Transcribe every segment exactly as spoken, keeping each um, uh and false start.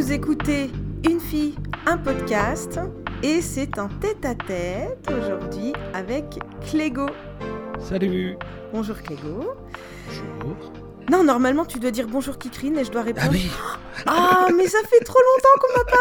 Vous écoutez Une fille, un podcast et c'est un tête-à-tête aujourd'hui avec Clégo. Salut. Bonjour Clégo. Bonjour. Non, normalement tu dois dire bonjour Kikrine et je dois répondre. Ah oui. Ah, mais ça fait trop longtemps qu'on m'a pas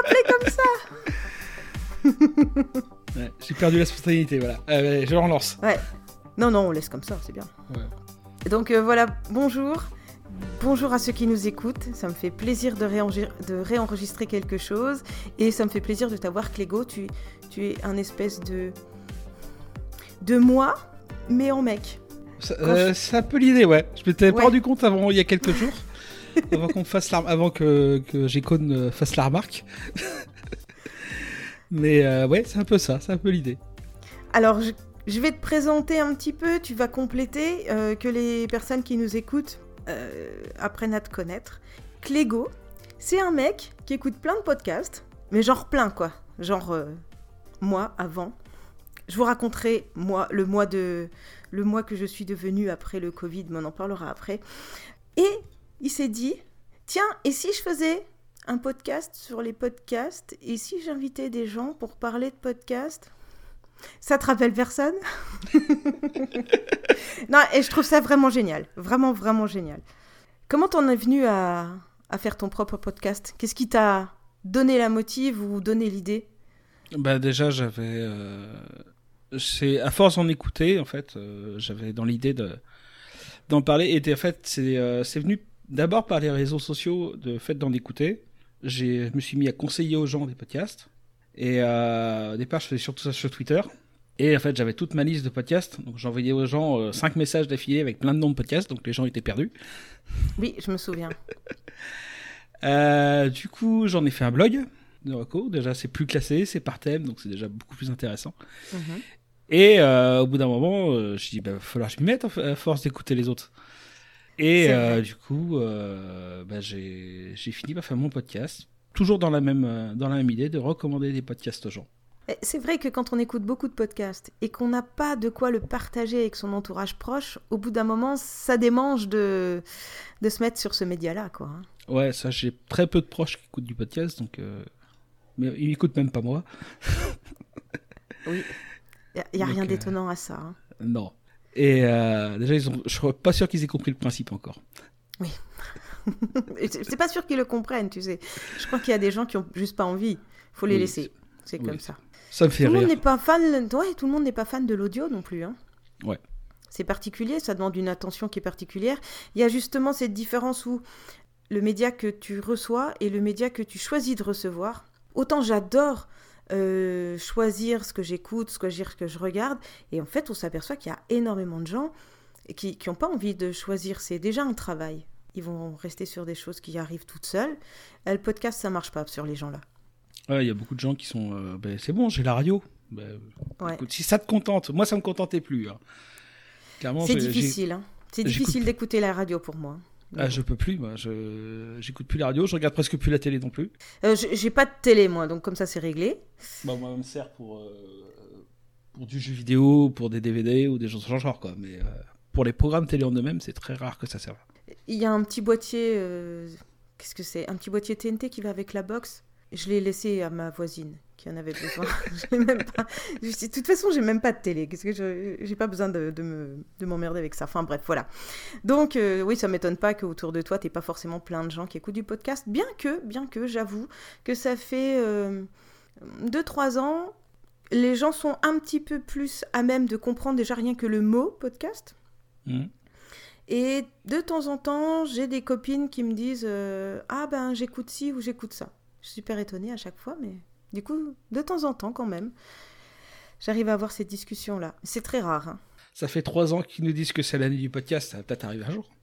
appelé comme ça. Ouais, j'ai perdu la spontanéité, voilà. Euh, je le relance. Ouais. Non, non, on laisse comme ça, c'est bien. Ouais. Donc euh, voilà, bonjour. Bonjour à ceux qui nous écoutent. Ça me fait plaisir de, réengi- de réenregistrer quelque chose. Et ça me fait plaisir de t'avoir, Clégo. Tu, tu es un espèce de... de moi, mais en mec. Ça, euh, je... C'est un peu l'idée, ouais. Je m'étais ouais. pas rendu compte avant, il y a quelques jours. avant qu'on fasse la... avant que, que Gécone fasse la remarque. Mais euh, ouais, c'est un peu ça, c'est un peu l'idée. Alors, je, je vais te présenter un petit peu, tu vas compléter, euh, que les personnes qui nous écoutent euh, apprennent à te connaître. Clégo, c'est un mec qui écoute plein de podcasts, mais genre plein quoi. Genre, euh, moi, avant. Je vous raconterai, moi, le mois, de, le mois que je suis devenue après le Covid, mais on en parlera après. Et il s'est dit, tiens, et si je faisais un podcast sur les podcasts, et si j'invitais des gens pour parler de podcasts? Ça te rappelle personne? Non, et je trouve ça vraiment génial, vraiment, vraiment génial. Comment t'en es venu à, à faire ton propre podcast? Qu'est-ce qui t'a donné la motive ou donné l'idée? Bah déjà, j'avais... Euh... C'est, à force d'en écouter, en fait, euh, j'avais dans l'idée de, d'en parler. Et en fait, c'est, euh, c'est venu d'abord par les réseaux sociaux, de fait d'en écouter. J'ai, je me suis mis à conseiller aux gens des podcasts. Et euh, au départ, je faisais surtout ça sur Twitter. Et en fait, j'avais toute ma liste de podcasts. Donc, j'envoyais aux gens euh, cinq messages d'affilée avec plein de noms de podcasts. Donc, les gens étaient perdus. Oui, je me souviens. euh, du coup, j'en ai fait un blog de reco. Déjà, c'est plus classé, c'est par thème. Donc, c'est déjà beaucoup plus intéressant. Mm-hmm. Et euh, au bout d'un moment, euh, je dis, bah, il va falloir que je m'y mette à force d'écouter les autres. Et euh, du coup, euh, bah, j'ai, j'ai fini par faire mon podcast. Toujours dans la même, dans la même idée de recommander des podcasts aux gens. C'est vrai que quand on écoute beaucoup de podcasts et qu'on n'a pas de quoi le partager avec son entourage proche, au bout d'un moment, ça démange de, de se mettre sur ce média-là, quoi. Ouais, ça, j'ai très peu de proches qui écoutent du podcast, donc... Euh... Mais ils n'écoutent même pas moi. Oui, il n'y a, a rien euh... d'étonnant à ça. Hein. Non. Et euh, déjà, ils ont... je ne suis pas sûr qu'ils aient compris le principe encore. Oui. C'est pas sûr qu'ils le comprennent, tu sais. Je crois qu'il y a des gens qui ont juste pas envie. Faut les oui, laisser. C'est oui. comme ça. Ça me fait tout rire. Le monde n'est pas fan. Ouais, tout le monde n'est pas fan de l'audio non plus. Hein. Ouais. C'est particulier. Ça demande une attention qui est particulière. Il y a justement cette différence où le média que tu reçois et le média que tu choisis de recevoir. Autant j'adore euh, choisir ce que j'écoute, ce que, ce que je regarde, et en fait, on s'aperçoit qu'il y a énormément de gens qui n'ont pas envie de choisir. C'est déjà un travail. Ils vont rester sur des choses qui arrivent toutes seules. Le podcast, ça marche pas sur les gens-là. Ouais, il y a beaucoup de gens qui sont... Euh, ben, c'est bon, j'ai la radio. Ben, ouais. Écoute, si ça te contente, moi, ça me contentait plus. Hein. Clairement, c'est j'ai, difficile. J'ai... Hein. C'est difficile j'écoute... d'écouter la radio pour moi. Ah, je peux plus, moi. Je... J'écoute plus la radio, je regarde presque plus la télé non plus. Euh, j'ai pas de télé, moi, donc comme ça, c'est réglé. Bah, moi, ça me sert pour, euh, pour du jeu vidéo, pour des D V D ou des choses de ce genre, quoi. Mais euh, pour les programmes télé en eux-mêmes, c'est très rare que ça serve. Il y a un petit boîtier, euh, qu'est-ce que c'est ? Un petit boîtier T N T qui va avec la box. Je l'ai laissé à ma voisine qui en avait besoin. je l'ai même pas... De toute façon, j'ai même pas de télé. Qu'est-ce que je... J'ai pas besoin de, de, me... de m'emmerder avec ça. Enfin bref, voilà. Donc euh, oui, ça m'étonne pas qu'autour de toi, t'aies pas forcément plein de gens qui écoutent du podcast. Bien que, bien que, j'avoue que ça fait euh, deux trois ans, les gens sont un petit peu plus à même de comprendre déjà rien que le mot podcast. Mmh. Et de temps en temps, j'ai des copines qui me disent euh, « Ah ben, j'écoute ci ou j'écoute ça ». Je suis super étonnée à chaque fois, mais du coup, de temps en temps quand même, j'arrive à avoir cette discussion-là. C'est très rare. Hein. Ça fait trois ans qu'ils nous disent que c'est l'année du podcast, ça va peut-être arriver un jour.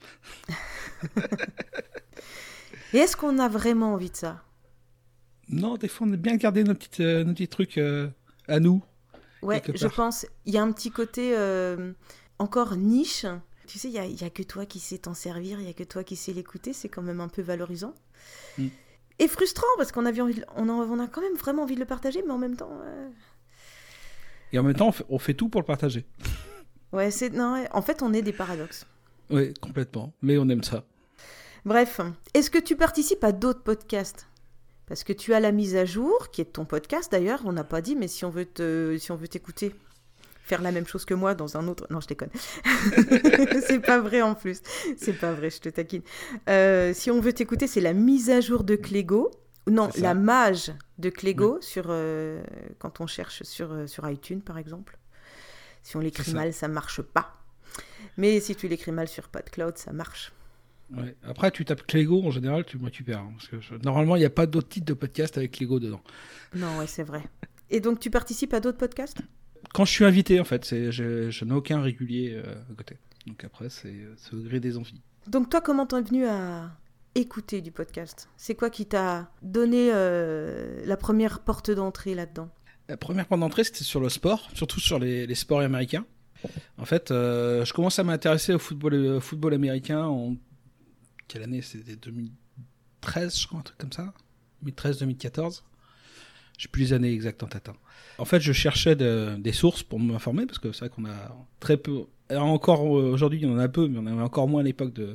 Et est-ce qu'on a vraiment envie de ça ? Non, des fois, on a bien gardé nos petits, euh, nos petits trucs euh, à nous. Ouais, je pense. Il y a un petit côté euh, encore niche. Tu sais, il n'y a, a que toi qui sais t'en servir, il n'y a que toi qui sais l'écouter, c'est quand même un peu valorisant. Mm. Et frustrant, parce qu'on, avait envie de, on, a, on a quand même vraiment envie de le partager, mais en même temps... Euh... Et en même temps, on fait, on fait tout pour le partager. Ouais, c'est, non, ouais, en fait, on est des paradoxes. Oui, complètement, mais on aime ça. Bref, est-ce que tu participes à d'autres podcasts ? Parce que tu as la mise à jour, qui est de ton podcast d'ailleurs, on n'a pas dit, mais si on veut te, si on veut t'écouter, faire la même chose que moi dans un autre... Non, je déconne. C'est pas vrai en plus. C'est pas vrai, je te taquine. Euh, si on veut t'écouter, c'est la mise à jour de Clégo. Non, la mage de Clégo, oui. sur, euh, quand on cherche sur, euh, sur iTunes, par exemple. Si on l'écrit mal, ça marche pas. Mais si tu l'écris mal sur PodCloud, ça marche. Ouais. Après, tu tapes Clégo, en général, tu me récupères. Hein, parce que je... Normalement, il n'y a pas d'autres titres de podcast avec Clégo dedans. Non, ouais, c'est vrai. Et donc, tu participes à d'autres podcasts ? Quand je suis invité, en fait. C'est... Je... je n'ai aucun régulier euh, à côté. Donc après, c'est... c'est au gré des envies. Donc toi, comment t'es venu à écouter du podcast ? C'est quoi qui t'a donné euh, la première porte d'entrée là-dedans ? La première porte d'entrée, c'était sur le sport, surtout sur les, les sports américains. En fait, euh, je commence à m'intéresser au football, au football américain en... Quelle année ? C'était deux mille treize, je crois, un truc comme ça. deux mille treize deux mille quatorze. Je sais plus les années exactes en tête. En fait, je cherchais de, des sources pour m'informer, parce que c'est vrai qu'on a très peu... Alors encore aujourd'hui, il y en a peu, mais on avait encore moins à l'époque de,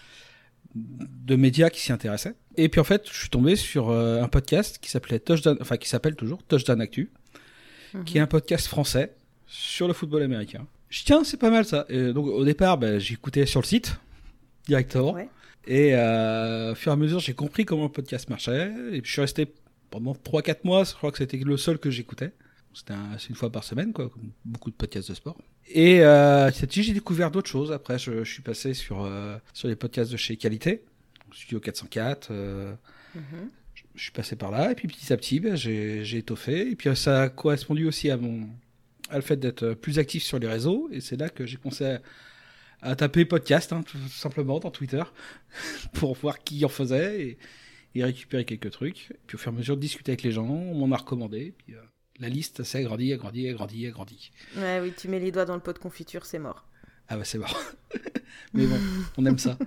de médias qui s'y intéressaient. Et puis en fait, je suis tombé sur un podcast qui s'appelait Touchdown, enfin qui s'appelle toujours Touchdown Actu, mmh. qui est un podcast français sur le football américain. Je tiens, c'est pas mal ça. Et donc au départ, ben, j'écoutais sur le site directement. Ouais. Et euh, au fur et à mesure, j'ai compris comment le podcast marchait. Et puis je suis resté pendant trois quatre mois. Je crois que c'était le seul que j'écoutais. C'était un, c'est une fois par semaine, quoi, comme beaucoup de podcasts de sport. Et euh, j'ai découvert d'autres choses. Après, je, je suis passé sur, euh, sur les podcasts de chez Qualité, Studio quatre cent quatre. Euh, mm-hmm. je, je suis passé par là. Et puis petit à petit, ben, j'ai, j'ai étoffé. Et puis ça a correspondu aussi à, mon, à le fait d'être plus actif sur les réseaux. Et c'est là que j'ai commencé à, à taper podcast, hein, tout simplement, dans Twitter, pour voir qui en faisait et, et récupérer quelques trucs. Et puis au fur et à mesure de discuter avec les gens, on m'en a recommandé. Et puis, euh, la liste s'est agrandie, agrandie, agrandie, agrandie. Ouais, oui, tu mets les doigts dans le pot de confiture, c'est mort. Ah bah c'est mort. Mais bon, on aime ça.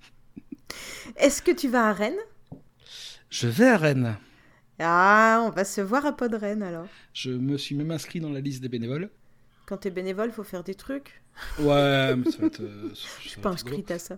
Est-ce que tu vas à Rennes ? Je vais à Rennes. Ah, on va se voir à Podrennes alors. Je me suis même inscrit dans la liste des bénévoles. Quand t'es bénévole, faut faire des trucs. Ouais, mais ça va être... Euh, je suis pas inscrite à ça.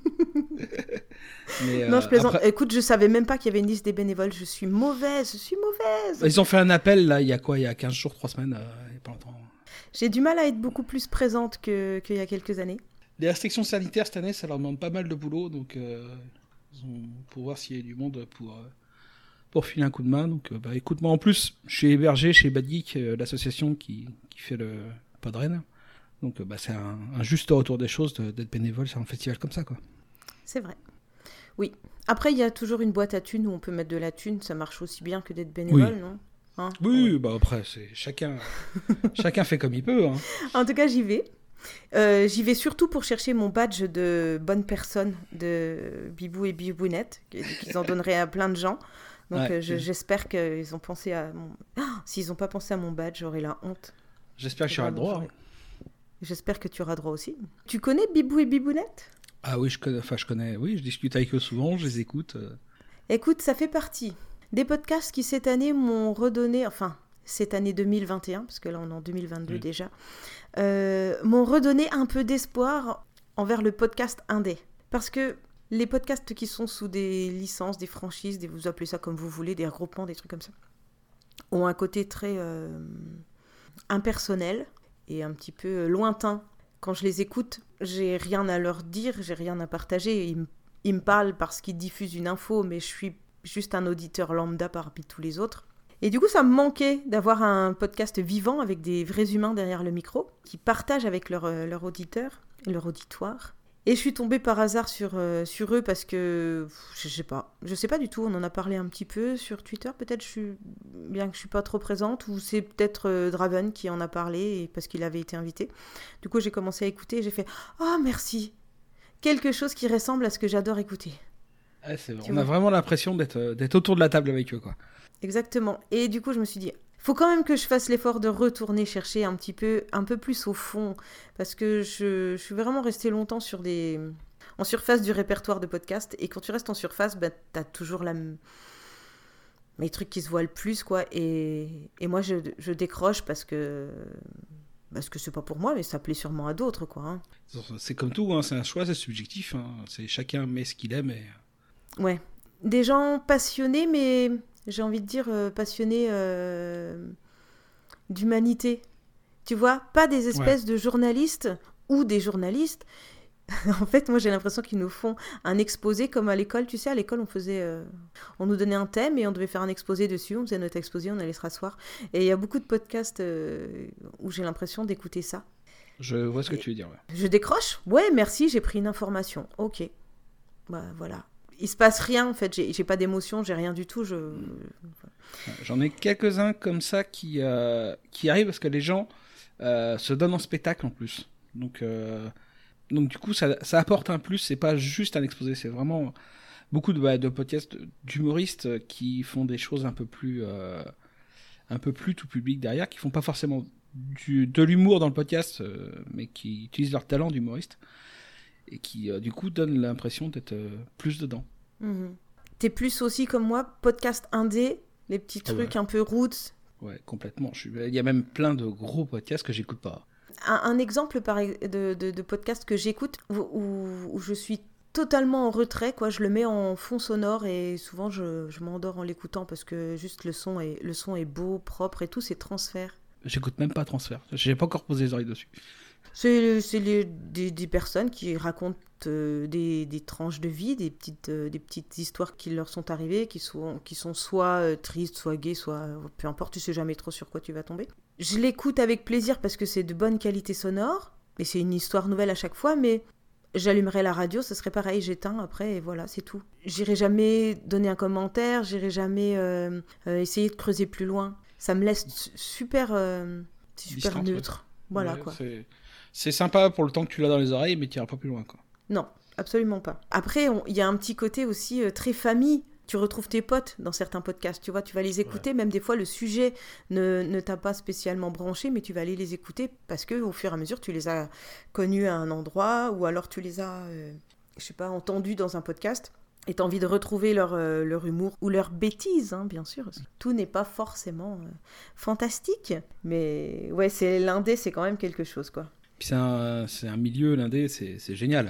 mais, euh, non, je plaisante. Après... Écoute, je savais même pas qu'il y avait une liste des bénévoles. Je suis mauvaise, je suis mauvaise. Ils ont fait un appel, là, il y a quoi ? Il y a quinze jours, trois semaines, euh, il y a pas longtemps. J'ai du mal à être beaucoup plus présente que, qu'il y a quelques années. Les restrictions sanitaires, cette année, ça leur demande pas mal de boulot. Donc, euh, ils ont... pour voir s'il y a du monde pour... Euh... pour filer un coup de main. Donc, euh, bah, écoute, moi, en plus, je suis hébergé chez Bad Geek, euh, l'association qui, qui fait le Podrennes. Donc, euh, bah, c'est un, un juste retour des choses de, d'être bénévole sur un festival comme ça, quoi. C'est vrai. Oui. Après, il y a toujours une boîte à thunes où on peut mettre de la thune. Ça marche aussi bien que d'être bénévole, oui. non hein Oui, ouais. bah après, c'est chacun, chacun fait comme il peut. Hein. En tout cas, j'y vais. Euh, j'y vais surtout pour chercher mon badge de bonne personne de Bibou et Bibounette, qu'ils en donneraient à plein de gens. Donc ouais, euh, je, ouais. j'espère qu'ils ont pensé à mon... Oh, s'ils n'ont pas pensé à mon badge, j'aurai la honte. J'espère que j'aurai le droit. Hein. J'espère que tu auras droit aussi. Tu connais Bibou et Bibounette ? Ah oui, je connais, enfin je connais, oui, je discute avec eux souvent, je les écoute. Euh... Écoute, ça fait partie des podcasts qui cette année m'ont redonné, enfin cette année deux mille vingt et un, parce que là on est en deux mille vingt-deux oui. déjà, euh, m'ont redonné un peu d'espoir envers le podcast indé. Parce que les podcasts qui sont sous des licences, des franchises, des, vous appelez ça comme vous voulez, des regroupements, des trucs comme ça, ont un côté très euh, impersonnel et un petit peu lointain. Quand je les écoute, j'ai rien à leur dire, j'ai rien à partager. Ils, m- ils me parlent parce qu'ils diffusent une info, mais je suis juste un auditeur lambda parmi tous les autres. Et du coup, ça me manquait d'avoir un podcast vivant avec des vrais humains derrière le micro qui partagent avec leur, euh, leur auditeur, leur auditoire. Et je suis tombée par hasard sur, euh, sur eux parce que, je sais pas, je sais pas du tout, on en a parlé un petit peu sur Twitter, peut-être, je suis, bien que je suis pas trop présente, ou c'est peut-être euh, Draven qui en a parlé et, parce qu'il avait été invité. Du coup, j'ai commencé à écouter et j'ai fait « Oh, merci !» Quelque chose qui ressemble à ce que j'adore écouter. Ouais, c'est vrai. On vois. a vraiment l'impression d'être, d'être autour de la table avec eux, quoi. Exactement. Et du coup, je me suis dit... faut quand même que je fasse l'effort de retourner chercher un petit peu, un peu plus au fond, parce que je, je suis vraiment restée longtemps sur des, en surface du répertoire de podcast, et quand tu restes en surface, bah, t'as toujours la, les trucs qui se voient le plus, quoi, et, et moi, je, je décroche parce que, parce que c'est pas pour moi, mais ça plaît sûrement à d'autres, quoi. Hein. C'est comme tout, hein, c'est un choix, c'est subjectif, hein. C'est chacun met ce qu'il aime. Et... Ouais, des gens passionnés, mais j'ai envie de dire euh, passionnés euh, d'humanité. Tu vois, pas des espèces ouais. de journalistes ou des journalistes. En fait, moi, j'ai l'impression qu'ils nous font un exposé comme à l'école. Tu sais, à l'école, on faisait, euh, on nous donnait un thème et on devait faire un exposé dessus. On faisait notre exposé, on allait se rasseoir. Et il y a beaucoup de podcasts euh, où j'ai l'impression d'écouter ça. Je vois ce que et tu veux dire. Ouais. Je décroche. Ouais, merci, j'ai pris une information. Ok. Bah voilà. Il se passe rien en fait. J'ai, j'ai pas d'émotion, j'ai rien du tout. Je. J'en ai quelques-uns comme ça qui euh, qui arrivent parce que les gens euh, se donnent en spectacle en plus. Donc euh, donc du coup ça ça apporte un plus. C'est pas juste un exposé, c'est vraiment beaucoup de bah, de podcasts d'humoristes qui font des choses un peu plus euh, un peu plus tout public derrière, qui font pas forcément du de l'humour dans le podcast, euh, mais qui utilisent leur talent d'humoriste. Et qui, euh, du coup, donne l'impression d'être euh, plus dedans. Mmh. T'es plus aussi, comme moi, podcast indé, les petits trucs ouais. un peu roots. Ouais, complètement. Je suis... Il y a même plein de gros podcasts que j'écoute pas. Un, un exemple par... de, de, de podcast que j'écoute, où, où, où je suis totalement en retrait, quoi. Je le mets en fond sonore et souvent je, je m'endors en l'écoutant parce que juste le son est, le son est beau, propre et tout, c'est Transfert. J'écoute même pas Transfert. J'ai pas encore posé les oreilles dessus. C'est, c'est les, des, des personnes qui racontent euh, des, des tranches de vie, des petites, euh, des petites histoires qui leur sont arrivées, qui sont, qui sont soit euh, tristes, soit gaies, soit euh, peu importe, tu sais jamais trop sur quoi tu vas tomber. Je l'écoute avec plaisir parce que c'est de bonne qualité sonore, et c'est une histoire nouvelle à chaque fois, mais j'allumerais la radio, ce serait pareil, j'éteins après, et voilà, c'est tout. J'irai jamais donner un commentaire, j'irai jamais euh, euh, essayer de creuser plus loin. Ça me laisse super, euh, super Distante, neutre. Ouais. Voilà, ouais, quoi. C'est... C'est sympa pour le temps que tu l'as dans les oreilles, mais tu n'iras pas plus loin, quoi. Non, absolument pas. Après, il y a un petit côté aussi euh, très famille. Tu retrouves tes potes dans certains podcasts, tu vois, tu vas les écouter, ouais. Même des fois le sujet ne, ne t'a pas spécialement branché, mais tu vas aller les écouter parce que au fur et à mesure tu les as connus à un endroit ou alors tu les as, euh, je sais pas, entendus dans un podcast et tu as envie de retrouver leur, euh, leur humour ou leur bêtise, hein, bien sûr. Tout n'est pas forcément euh, fantastique, mais ouais, c'est l'indé, c'est quand même quelque chose, quoi. Puis c'est un, c'est un milieu, l'indé, c'est, c'est génial.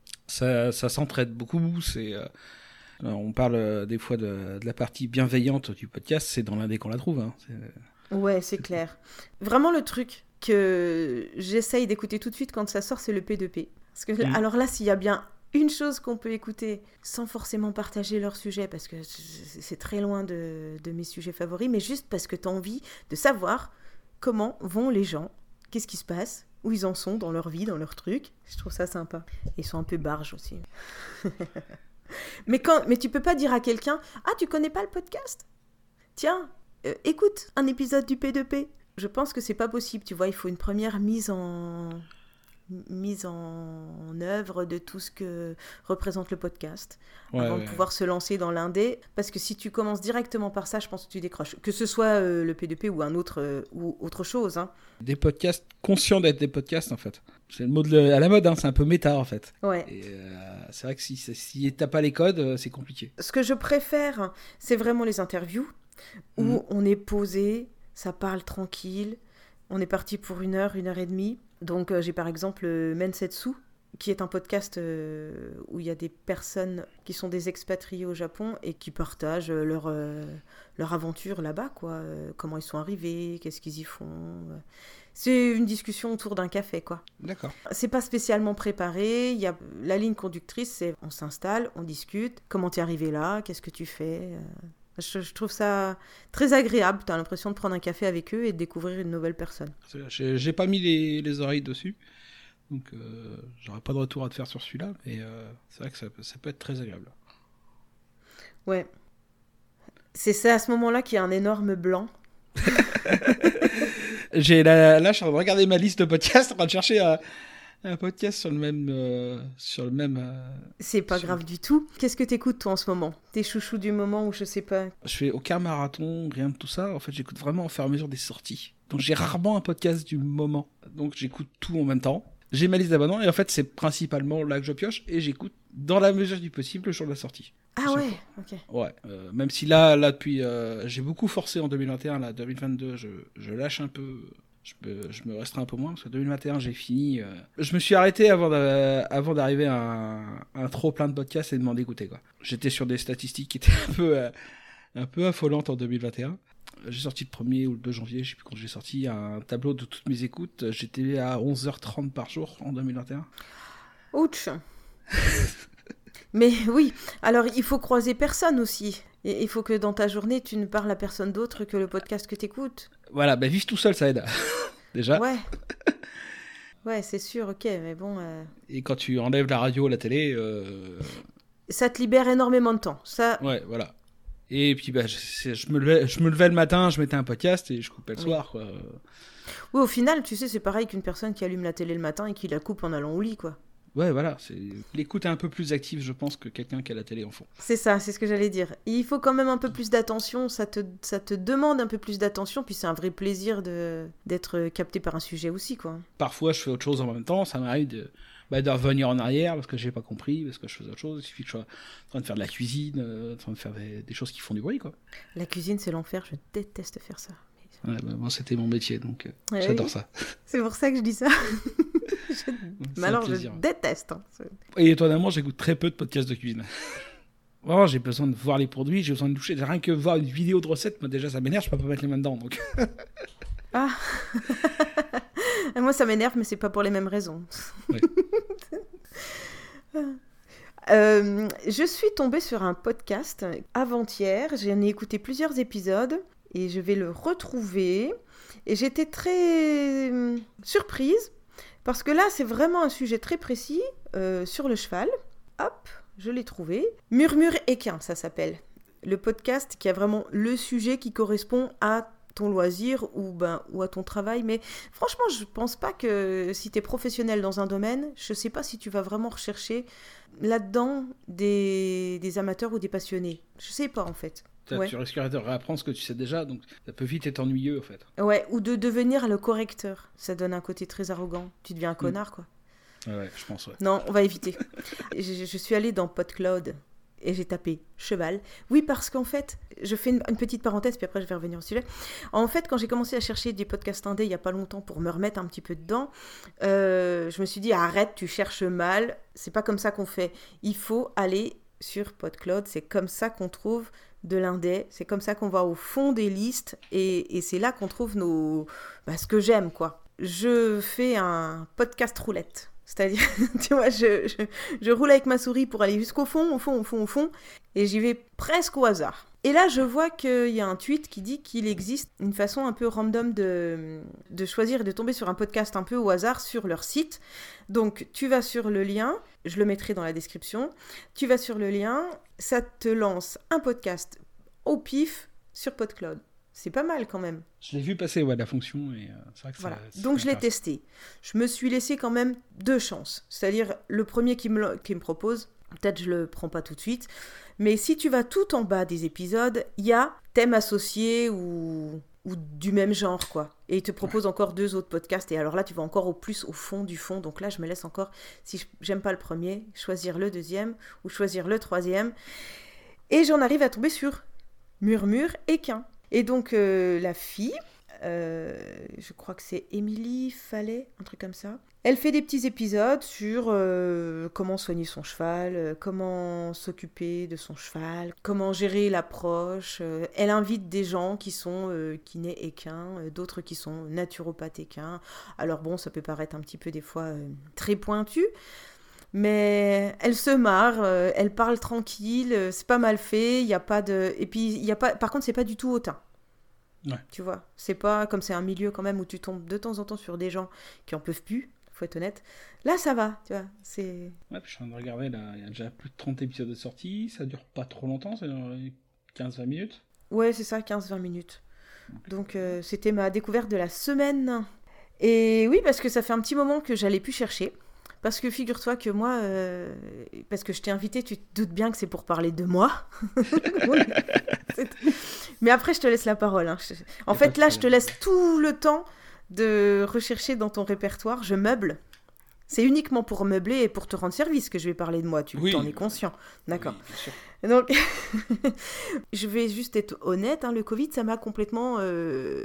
Ça, ça s'entraide beaucoup. C'est, euh, on parle euh, des fois de, de la partie bienveillante du podcast, c'est dans l'indé qu'on la trouve. Hein. C'est... Ouais, c'est, c'est clair. Vraiment, le truc que j'essaye d'écouter tout de suite quand ça sort, c'est le P deux P. Parce que, mmh. Alors là, s'il y a bien une chose qu'on peut écouter sans forcément partager leur sujet, parce que c'est très loin de, de mes sujets favoris, mais juste parce que tu as envie de savoir comment vont les gens, qu'est-ce qui se passe, où ils en sont dans leur vie, dans leur truc. Je trouve ça sympa. Ils sont un peu barges aussi. mais, quand, mais tu peux pas dire à quelqu'un « Ah, tu connais pas le podcast ? Tiens, euh, écoute un épisode du P deux P. » Je pense que c'est pas possible, tu vois. Il faut une première mise en... mise en œuvre de tout ce que représente le podcast ouais, avant ouais, de pouvoir ouais. se lancer dans l'indé, parce que si tu commences directement par ça, je pense que tu décroches, que ce soit euh, le P deux P ou un autre euh, ou autre chose, hein. Des podcasts conscients d'être des podcasts, en fait, c'est le mot de le... à la mode, hein, c'est un peu méta, en fait. Ouais. Et euh, c'est vrai que si, si t'as pas les codes, c'est compliqué. Ce que je préfère, c'est vraiment les interviews où mmh. on est posé, ça parle tranquille, on est parti pour une heure, une heure et demie. Donc euh, j'ai par exemple euh, Mensetsu, qui est un podcast euh, où il y a des personnes qui sont des expatriés au Japon et qui partagent euh, leur, euh, leur aventure là-bas, quoi. Euh, comment ils sont arrivés, qu'est-ce qu'ils y font. C'est une discussion autour d'un café, quoi. D'accord. C'est pas spécialement préparé. Il y a... La ligne conductrice, c'est on s'installe, on discute. Comment t'es arrivé là ? Qu'est-ce que tu fais ? Je, je trouve ça très agréable. T'as l'impression de prendre un café avec eux et de découvrir une nouvelle personne. J'ai, j'ai pas mis les, les oreilles dessus, donc euh, j'aurais pas de retour à te faire sur celui-là, mais euh, c'est vrai que ça, ça peut être très agréable. Ouais. C'est ça, à ce moment-là qu'il y a un énorme blanc. j'ai la, là, je suis en train de regarder ma liste de podcasts, en train de chercher un, un podcast sur le même... Euh, sur le même euh, c'est pas sur... grave du tout. Qu'est-ce que t'écoutes, toi, en ce moment ? Tes chouchous du moment ou je sais pas ? Je fais aucun marathon, rien de tout ça. En fait, j'écoute vraiment au fur et à mesure des sorties. Donc, j'ai rarement un podcast du moment. Donc, j'écoute tout en même temps. J'ai ma liste d'abonnements et en fait, c'est principalement là que je pioche et j'écoute dans la mesure du possible le jour de la sortie. Ah ouais, ok. Ouais, euh, même si là, là depuis, euh, j'ai beaucoup forcé en deux mille vingt et un, là, deux mille vingt-deux, je, je lâche un peu, je me, je me restreins un peu moins parce que deux mille vingt et un, j'ai fini. Euh, je me suis arrêté avant, de, avant d'arriver à un, un trop plein de podcasts et de m'en dégoûter, quoi. J'étais sur des statistiques qui étaient un peu, euh, un peu affolante en deux mille vingt et un. J'ai sorti le premier ou le deux janvier, je sais plus quand j'ai sorti, un tableau de toutes mes écoutes. J'étais à onze heures trente par jour en deux mille vingt et un. Ouch. Mais oui, alors il faut croiser personne aussi. Et il faut que dans ta journée, tu ne parles à personne d'autre que le podcast que tu écoutes. Voilà, bah vivre tout seul, ça aide. Déjà. Ouais. Ouais, c'est sûr, ok, mais bon... Euh... Et quand tu enlèves la radio, la télé... Euh... Ça te libère énormément de temps. Ça... Ouais, voilà. Et puis, bah, je, je, me levais, je me levais le matin, je mettais un podcast et je coupais le oui. soir, quoi. Oui, au final, tu sais, c'est pareil qu'une personne qui allume la télé le matin et qui la coupe en allant au lit, quoi. Ouais, voilà. C'est... L'écoute est un peu plus active, je pense, que quelqu'un qui a la télé en fond. C'est ça, c'est ce que j'allais dire. Il faut quand même un peu plus d'attention, ça te, ça te demande un peu plus d'attention, puis c'est un vrai plaisir de, d'être capté par un sujet aussi, quoi. Parfois, je fais autre chose en même temps, ça m'arrive de, bah, de revenir en arrière parce que j'ai pas compris, parce que je faisais autre chose. Il suffit que je sois en train de faire de la cuisine, euh, en train de faire des, des choses qui font du bruit, quoi. La cuisine, c'est l'enfer, je déteste faire ça. Ouais, bah, moi, c'était mon métier, donc euh, ouais, j'adore oui. ça. C'est pour ça que je dis ça. je... Mais alors, je déteste. Hein. Et étonnamment, j'écoute très peu de podcasts de cuisine. Vraiment, j'ai besoin de voir les produits, j'ai besoin de toucher. Rien que voir une vidéo de recette, moi, déjà, ça m'énerve, je peux pas mettre les mains dedans. Donc... ah moi, ça m'énerve, mais c'est pas pour les mêmes raisons. Oui. euh, je suis tombée sur un podcast avant-hier, j'en ai écouté plusieurs épisodes. Et je vais le retrouver. Et j'étais très euh, surprise. Parce que là, c'est vraiment un sujet très précis euh, sur le cheval. Hop, je l'ai trouvé. Murmure équin, ça s'appelle. Le podcast qui a vraiment le sujet qui correspond à ton loisir ou, ben, ou à ton travail. Mais franchement, je pense pas que si tu es professionnel dans un domaine, je sais pas si tu vas vraiment rechercher là-dedans des, des amateurs ou des passionnés. Je sais pas, en fait. Ouais. Tu risquerais de réapprendre ce que tu sais déjà, donc ça peut vite être ennuyeux, en fait. Ouais, ou de devenir le correcteur. Ça donne un côté très arrogant. Tu deviens un connard, mmh. quoi. Ouais, ouais, je pense, ouais. Non, on va éviter. je, je suis allée dans PodCloud et j'ai tapé cheval. Oui, parce qu'en fait, je fais une, une petite parenthèse, puis après je vais revenir au sujet. En fait, quand j'ai commencé à chercher des podcasts indés il n'y a pas longtemps pour me remettre un petit peu dedans, euh, je me suis dit, arrête, tu cherches mal. C'est pas comme ça qu'on fait. Il faut aller sur PodCloud. C'est comme ça qu'on trouve de l'indé, c'est comme ça qu'on va au fond des listes et, et c'est là qu'on trouve nos, bah, ce que j'aime, quoi. Je fais un podcast roulette, c'est-à-dire, tu vois, je, je, je roule avec ma souris pour aller jusqu'au fond, au fond, au fond, au fond, et j'y vais presque au hasard. Et là, je vois qu'il y a un tweet qui dit qu'il existe une façon un peu random de, de choisir et de tomber sur un podcast un peu au hasard sur leur site. Donc, tu vas sur le lien, je le mettrai dans la description, tu vas sur le lien, ça te lance un podcast au pif sur PodCloud. C'est pas mal quand même. Je l'ai vu passer, ouais, la fonction, et euh, c'est vrai que voilà. ça... Donc, je l'ai testé. Je me suis laissé quand même deux chances. C'est-à-dire, le premier qui me, qui me propose, peut-être je le prends pas tout de suite, mais si tu vas tout en bas des épisodes, il y a thème associé ou, ou du même genre, quoi. Et il te propose ouais. encore deux autres podcasts, et alors là, tu vas encore au plus au fond du fond, donc là, je me laisse encore, si j'aime pas le premier, choisir le deuxième, ou choisir le troisième, et j'en arrive à tomber sur Murmure équin. Et donc, euh, la fille... Euh, je crois que c'est Émilie Fallet, un truc comme ça. Elle fait des petits épisodes sur euh, comment soigner son cheval, euh, comment s'occuper de son cheval, comment gérer l'approche. Euh, elle invite des gens qui sont euh, kinés équins, euh, d'autres qui sont naturopathes équins. Alors bon, ça peut paraître un petit peu des fois euh, très pointu, mais elle se marre, euh, elle parle tranquille, euh, c'est pas mal fait, il y a pas de... Et puis, il y a pas... par contre, c'est pas du tout hautain. Ouais. Tu vois, c'est pas comme c'est un milieu quand même où tu tombes de temps en temps sur des gens qui en peuvent plus, faut être honnête. Là, ça va, tu vois, c'est... Ouais, puis je suis en train de regarder, là, il y a déjà plus de trente épisodes de sortie, ça dure pas trop longtemps, ça dure quinze à vingt minutes. Ouais, c'est ça, quinze à vingt minutes. Okay. Donc, euh, c'était ma découverte de la semaine. Et oui, parce que ça fait un petit moment que j'allais plus chercher. Parce que figure-toi que moi, euh, parce que je t'ai invité, tu te doutes bien que c'est pour parler de moi. Oui, mais après, je te laisse la parole. Hein. Je... En fait, là, je te laisse tout le temps de rechercher dans ton répertoire. Je meuble. C'est uniquement pour meubler et pour te rendre service que je vais parler de moi. Tu oui. t'en es conscient. D'accord. Oui, bien sûr. Donc, je vais juste être honnête. Hein, le Covid, ça m'a complètement... Euh...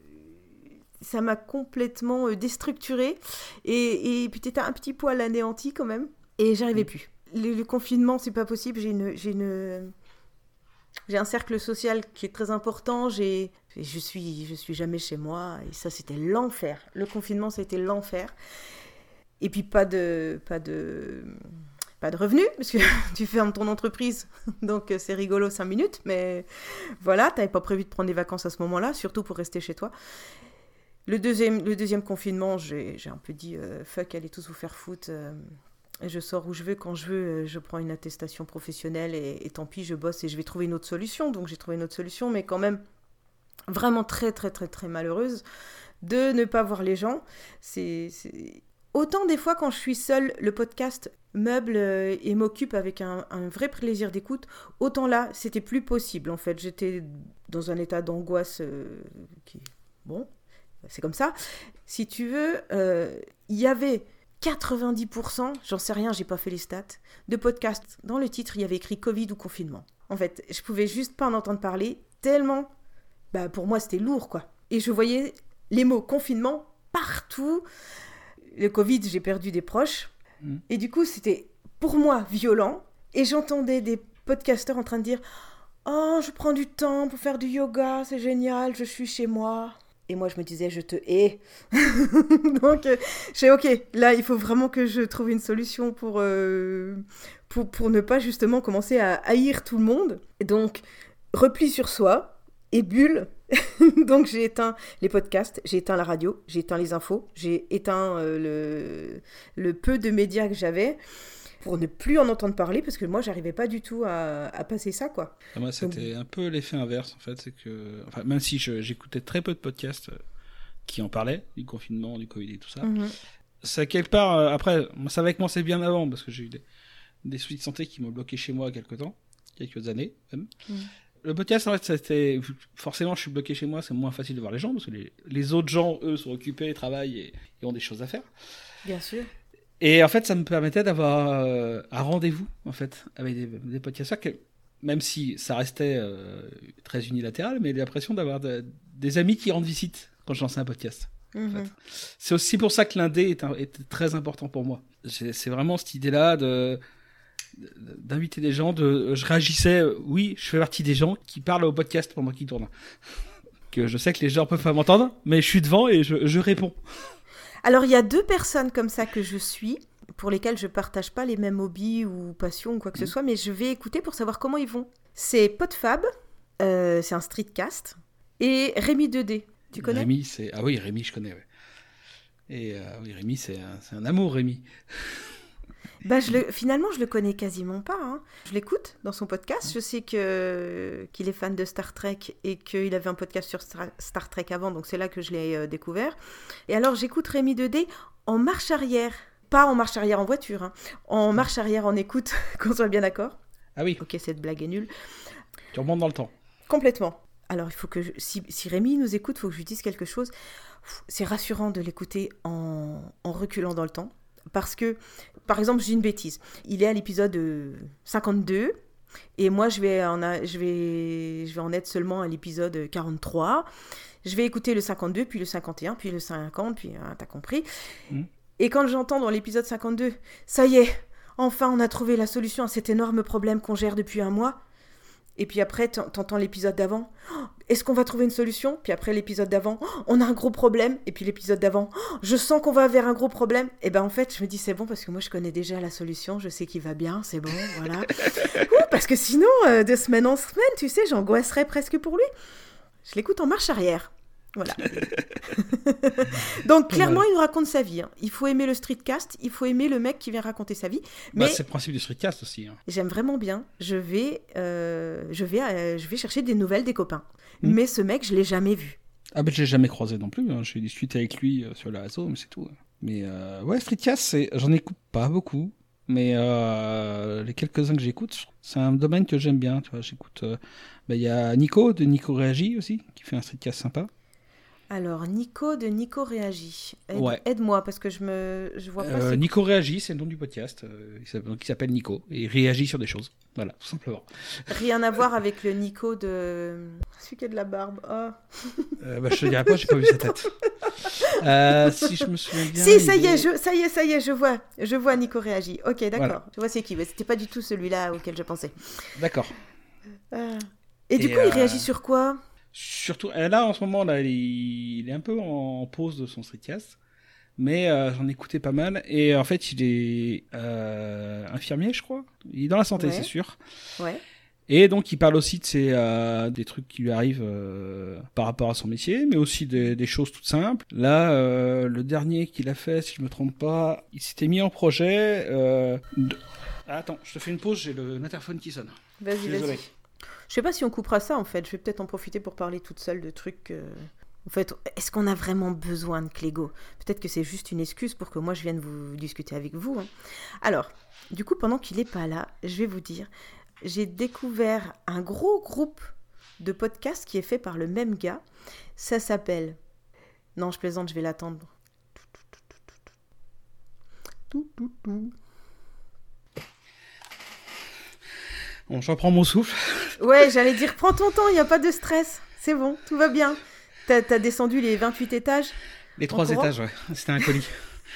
Ça m'a complètement euh, déstructurée et, et peut-être un petit poil anéanti quand même. Et j'arrivais mmh. plus. Le, le confinement, c'est pas possible. J'ai une, j'ai une, J'ai un cercle social qui est très important. J'ai, je suis, je suis jamais chez moi. Et ça, c'était l'enfer. Le confinement, c'était l'enfer. Et puis pas de, pas de, pas de revenus, parce que tu fermes ton entreprise, donc c'est rigolo cinq minutes. Mais voilà, t'avais pas prévu de prendre des vacances à ce moment-là, surtout pour rester chez toi. Le deuxième, le deuxième confinement, j'ai, j'ai un peu dit euh, fuck, allez tous vous faire foutre. Euh, et je sors où je veux, quand je veux, je prends une attestation professionnelle et, et tant pis, je bosse et je vais trouver une autre solution. Donc j'ai trouvé une autre solution, mais quand même vraiment très très très très malheureuse de ne pas voir les gens. C'est, c'est... Autant des fois quand je suis seule, le podcast meuble euh, et m'occupe avec un, un vrai plaisir d'écoute, autant là, c'était plus possible en fait. J'étais dans un état d'angoisse euh, qui... Bon, c'est comme ça. Si tu veux, il euh, y avait... quatre-vingt-dix pour cent, j'en sais rien, j'ai pas fait les stats, de podcasts. Dans le titre, il y avait écrit Covid ou confinement. En fait, je pouvais juste pas en entendre parler, tellement, bah pour moi c'était lourd quoi. Et je voyais les mots confinement partout. Le Covid, j'ai perdu des proches. Mmh. Et du coup, c'était pour moi violent. Et j'entendais des podcasteurs en train de dire « Oh, je prends du temps pour faire du yoga, c'est génial, je suis chez moi. » Et moi, je me disais, je te hais. Donc, euh, je sais, ok, là, il faut vraiment que je trouve une solution pour, euh, pour, pour ne pas justement commencer à haïr tout le monde. Et donc, repli sur soi et bulle. Donc, j'ai éteint les podcasts, j'ai éteint la radio, j'ai éteint les infos, j'ai éteint euh, le, le peu de médias que j'avais pour ne plus en entendre parler, parce que moi, j'arrivais pas du tout à, à passer ça, quoi. Ah, moi, c'était Donc... un peu l'effet inverse, en fait. C'est que, enfin, même si je, j'écoutais très peu de podcasts qui en parlaient, du confinement, du Covid et tout ça, mm-hmm. ça, quelque part, euh, après, ça avait commencé bien avant, parce que j'ai eu des, des soucis de santé qui m'ont bloqué chez moi quelque temps, quelques années, même. Mm. Le podcast, en fait, c'était... Forcément, je suis bloqué chez moi, c'est moins facile de voir les gens, parce que les, les autres gens, eux, sont occupés, travaillent et, et ont des choses à faire. Bien sûr. Et en fait, ça me permettait d'avoir euh, un rendez-vous, en fait, avec des, des podcasteurs, que, même si ça restait euh, très unilatéral, mais j'ai l'impression d'avoir de, des amis qui rendent visite quand je lançais un podcast. Mm-hmm. En fait. C'est aussi pour ça que l'indé est, un, est très important pour moi. J'ai, c'est vraiment cette idée-là de, de, d'inviter des gens, de, je réagissais, oui, je fais partie des gens qui parlent au podcast pendant qu'ils tournent. Que je sais que les gens peuvent pas m'entendre, mais je suis devant et je, je réponds. Alors, il y a deux personnes comme ça que je suis, pour lesquelles je ne partage pas les mêmes hobbies ou passions ou quoi que mmh. ce soit, mais je vais écouter pour savoir comment ils vont. C'est Podfab, euh, c'est un streetcast, et Rémi deux D. Tu connais ? Rémi, c'est... Ah oui, Rémi, je connais, ouais. Et euh, oui, Rémi, c'est un, c'est un amour, Rémi. Bah, je le... Finalement, je le connais quasiment pas. Hein. Je l'écoute dans son podcast. Je sais que... qu'il est fan de Star Trek et qu'il avait un podcast sur Star, Star Trek avant, donc c'est là que je l'ai euh, découvert. Et alors, j'écoute Rémi deux D en marche arrière. Pas en marche arrière en voiture, hein. En marche arrière en écoute, qu'on soit bien d'accord. Ah oui. Ok, cette blague est nulle. Tu remontes dans le temps. Complètement. Alors, il faut que je... si, si Rémi nous écoute, il faut que je lui dise quelque chose. C'est rassurant de l'écouter en, en reculant dans le temps. Parce que, par exemple, j'ai une bêtise. Il est à l'épisode cinquante-deux et moi, je vais en, a, je vais, je vais en être seulement à l'épisode quarante-trois. Je vais écouter le cinquante-deux, puis le cinquante et un, puis le cinquante, puis hein, t'as compris. Mmh. Et quand j'entends dans l'épisode cinquante-deux, ça y est, enfin, on a trouvé la solution à cet énorme problème qu'on gère depuis un mois. Et puis après, t'entends l'épisode d'avant. Oh, est-ce qu'on va trouver une solution ? Puis après, l'épisode d'avant, oh, on a un gros problème. Et puis l'épisode d'avant, oh, je sens qu'on va vers un gros problème. Et ben en fait, je me dis, c'est bon, parce que moi, je connais déjà la solution. Je sais qu'il va bien, c'est bon, voilà. Ouh, parce que sinon, euh, de semaine en semaine, tu sais, j'angoisserais presque pour lui. Je l'écoute en marche arrière. Voilà. Donc, clairement, il nous raconte sa vie. Hein. Il faut aimer le streetcast, il faut aimer le mec qui vient raconter sa vie. Mais bah, c'est le principe du streetcast aussi. Hein. J'aime vraiment bien. Je vais, euh, je, vais, euh, je vais chercher des nouvelles des copains. Mmh. Mais ce mec, je ne l'ai jamais vu. Ah, ben, je ne l'ai jamais croisé non plus. Hein. J'ai discuté avec lui euh, sur la réseau, mais c'est tout. Mais euh, ouais, streetcast, c'est... j'en écoute pas beaucoup. Mais euh, les quelques-uns que j'écoute, c'est un domaine que j'aime bien. Tu vois, j'écoute. Il euh, bah, y a Nico, de Nico Réagit aussi, qui fait un streetcast sympa. Alors, Nico de Nico Réagit. Aide, ouais. Aide-moi, parce que je me je vois pas... Euh, Nico Réagit, c'est le nom du podcast. Euh, il s'appelle Nico. Et il réagit sur des choses. Voilà, tout simplement. Rien à voir avec le Nico de... Celui qui a de la barbe. Oh. Euh, bah, je te dirais pas, j'ai pas vu sa tête. Euh, si je me souviens bien... Si, ça y est, est, je, ça y est, ça y est, je vois. Je vois Nico Réagit. Ok, d'accord. Voilà. Je vois c'est qui. C'était pas du tout celui-là auquel je pensais. D'accord. Euh... Et, et du coup, euh, il réagit sur quoi? Surtout, là, en ce moment, là, il, il est un peu en pause de son streetcast. Mais euh, j'en ai écouté pas mal. Et en fait, il est euh, infirmier, je crois. Il est dans la santé, ouais. c'est sûr. Ouais. Et donc, il parle aussi de ses, euh, des trucs qui lui arrivent euh, par rapport à son métier, mais aussi des, des choses toutes simples. Là, euh, le dernier qu'il a fait, si je me trompe pas, il s'était mis en projet... Euh, de... ah, attends, je te fais une pause, j'ai le interphone qui sonne. Vas-y, vas-y. Je sais pas si on coupera ça, en fait. Je vais peut-être en profiter pour parler toute seule de trucs... Euh... En fait, est-ce qu'on a vraiment besoin de Clégo? Peut-être que c'est juste une excuse pour que moi je vienne vous discuter avec vous. Hein. Alors, du coup, pendant qu'il n'est pas là, je vais vous dire, j'ai découvert un gros groupe de podcasts qui est fait par le même gars. Ça s'appelle... Non, je plaisante, je vais l'attendre. Bon, je reprends mon souffle. Ouais, j'allais dire, prends ton temps, il n'y a pas de stress. C'est bon, tout va bien. T'as, t'as descendu les vingt-huit étages? Les trois étages, ouais. C'était un colis.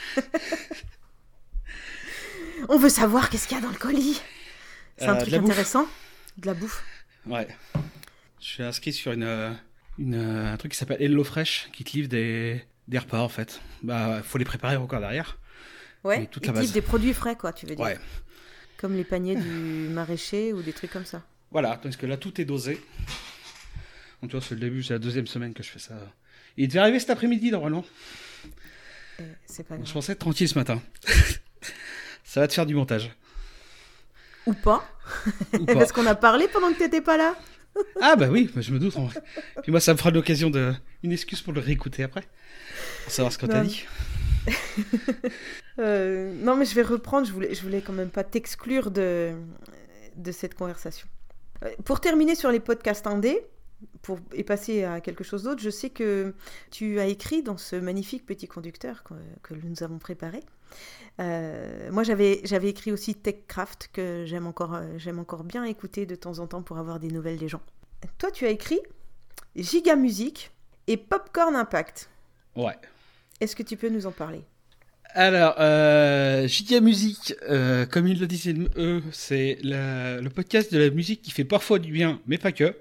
On veut savoir qu'est-ce qu'il y a dans le colis. C'est euh, un truc de intéressant. De la bouffe. Ouais. Je suis inscrit sur une, une, un truc qui s'appelle HelloFresh, qui te livre des, des repas, en fait. Bah, faut les préparer encore derrière. Ouais, ils te livrent des produits frais, quoi, tu veux dire. Ouais. Comme les paniers du maraîcher ou des trucs comme ça. Voilà, parce que là, tout est dosé. Donc, tu vois, c'est le début, c'est la deuxième semaine que je fais ça. Il devait arriver cet après-midi, normalement. Euh, c'est pas grave. Je pensais être tranquille ce matin. Ça va te faire du montage. Ou pas. Ou pas. Parce qu'on a parlé pendant que t'étais pas là. Ah bah oui, je me doute. En vrai. Puis moi, ça me fera l'occasion de... une excuse pour le réécouter après. Pour savoir ce que non. T'as dit. euh, non, mais je vais reprendre. Je voulais, je voulais quand même pas t'exclure de, de cette conversation. Euh, pour terminer sur les podcasts indés, pour et passer à quelque chose d'autre, je sais que tu as écrit dans ce magnifique petit conducteur que, que nous avons préparé. Euh, moi, j'avais, j'avais écrit aussi TechCraft, que j'aime encore, euh, j'aime encore bien écouter de temps en temps pour avoir des nouvelles des gens. Toi, tu as écrit Giga Musique et Popcorn Impact. Ouais. Est-ce que tu peux nous en parler? Alors, euh, Giga Musique, euh, comme ils le disaient eux, c'est la, le podcast de la musique qui fait parfois du bien, mais pas que.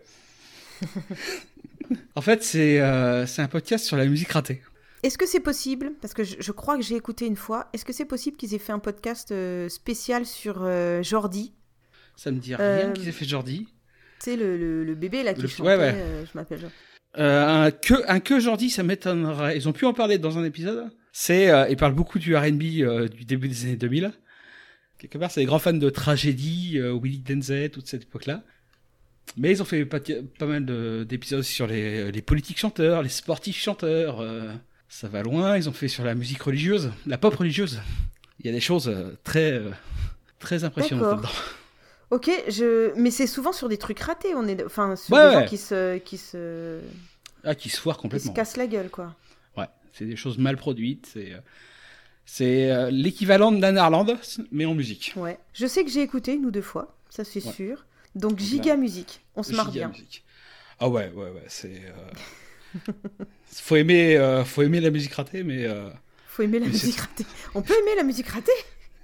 En fait, c'est, euh, c'est un podcast sur la musique ratée. Est-ce que c'est possible, parce que je, je crois que j'ai écouté une fois, est-ce que c'est possible qu'ils aient fait un podcast euh, spécial sur euh, Jordi? Ça me dit rien euh, qu'ils aient fait Jordi. Tu sais, le, le, le bébé là qui le... chantait, ouais, ouais. Euh, je m'appelle Jordi. Euh, un, que, un que Jordi, ça m'étonnerait. Ils ont pu en parler dans un épisode. C'est, euh, ils parlent beaucoup du R and B euh, du début des années deux mille. Quelque part, c'est des grands fans de Tragédie, euh, Willie Denzey, toute cette époque-là. Mais ils ont fait pas, pas mal de, d'épisodes sur les, les politiques chanteurs, les sportifs chanteurs. Euh, ça va loin. Ils ont fait sur la musique religieuse, la pop religieuse. Il y a des choses euh, très, euh, très impressionnantes là-dedans. Ok, je... mais c'est souvent sur des trucs ratés. On est, enfin, sur ouais, des ouais. gens qui se, qui se, ah, qui se foirent complètement. Qui se cassent la gueule, quoi. Ouais, c'est des choses mal produites. C'est, euh, c'est euh, l'équivalent de Nanarland, mais en musique. Ouais. Je sais que j'ai écouté une ou deux fois, ça c'est ouais. sûr. Donc Giga Musique, on se marre bien. Musique. Ah ouais, ouais, ouais, c'est. Euh... faut aimer, euh, faut aimer la musique ratée, mais. Euh... Faut aimer la mais musique c'est... ratée. On peut aimer la musique ratée.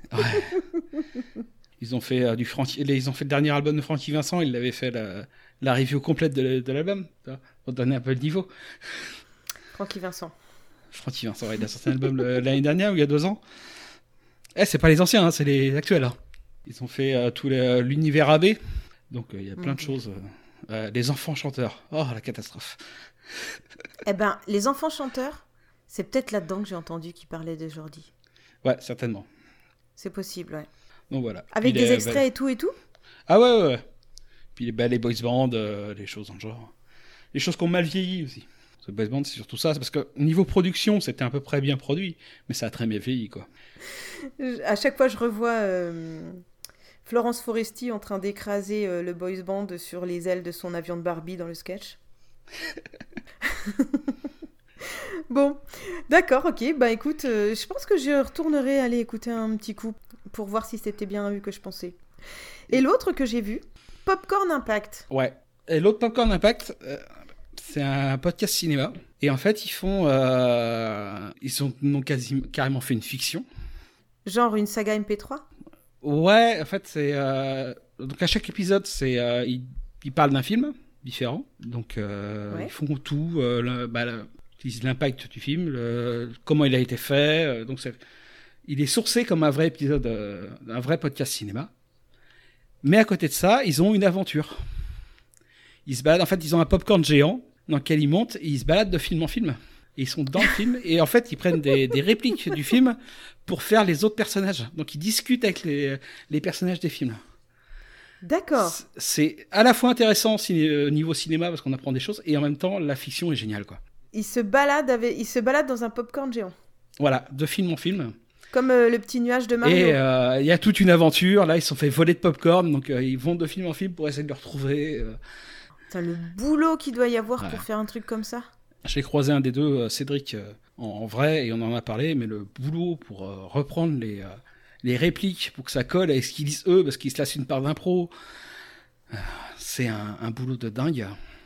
Ouais. Ils ont fait euh, du Francky... ils ont fait le dernier album de Francky Vincent. Ils l'avaient fait la, la review complète de, de l'album, pour donner un peu le niveau. Francky Vincent. Francky Vincent, ouais, il a sorti un album le, l'année dernière ou il y a deux ans. Eh, c'est pas les anciens, hein, c'est les actuels. Hein. Ils ont fait euh, tout les, l'univers A B. Donc il euh, y a plein mmh. de choses. Euh, euh, les enfants chanteurs. Oh, la catastrophe. Eh ben, les enfants chanteurs, c'est peut-être là-dedans que j'ai entendu qu'ils parlaient de Jordi. Ouais, certainement. C'est possible, ouais. Donc voilà. Avec Puis des les, extraits bah, et tout et tout. Ah ouais, ouais, ouais. Puis bah, les boys bands, euh, les choses dans le genre. Les choses qui ont mal vieilli aussi. Le boys band, c'est surtout ça. C'est parce que niveau production, c'était à peu près bien produit, mais ça a très bien vieilli, quoi. À chaque fois, je revois... Euh... Florence Foresti en train d'écraser euh, le boys band sur les ailes de son avion de Barbie dans le sketch. Bon, d'accord, ok. Bah écoute, euh, je pense que je retournerai aller écouter un petit coup pour voir si c'était bien eu que je pensais. Et l'autre que j'ai vu, Popcorn Impact. Ouais. Et l'autre Popcorn Impact, euh, c'est un podcast cinéma. Et en fait, ils font, euh, ils ont, ont quasi, carrément fait une fiction. Genre une saga M P trois. Ouais, en fait, c'est... Euh... Donc, à chaque épisode, c'est, euh, ils, ils parlent d'un film, différents. Donc, euh, Ouais. ils font tout. Euh, le- bah, le- ils disent l'impact du film, le- comment il a été fait. euh, donc, c'est, il est sourcé comme un vrai épisode, euh, un vrai podcast cinéma. Mais à côté de ça, ils ont une aventure. Ils se baladent. En fait, ils ont un popcorn géant dans lequel ils montent et ils se baladent de film en film. Et ils sont dans le film et en fait, ils prennent des, des répliques du film pour faire les autres personnages. Donc, ils discutent avec les, les personnages des films. D'accord. C'est- C'est à la fois intéressant au ciné- euh, niveau cinéma parce qu'on apprend des choses et en même temps, la fiction est géniale, quoi. Il se balade avec... il se balade dans un popcorn géant. Voilà, de film en film. Comme euh, le petit nuage de Mario. Et euh, il y a toute une aventure. Là, ils se sont fait voler de popcorn, donc euh, ils vont de film en film pour essayer de le retrouver. euh. Putain, le boulot qu'il doit y avoir Ouais. pour faire un truc comme ça. J'ai croisé un des deux, euh, Cédric, euh, en, en vrai, et on en a parlé, mais le boulot pour euh, reprendre les, euh, les répliques pour que ça colle avec ce qu'ils disent eux, parce qu'ils se laissent une part d'impro, euh, c'est un, un boulot de dingue.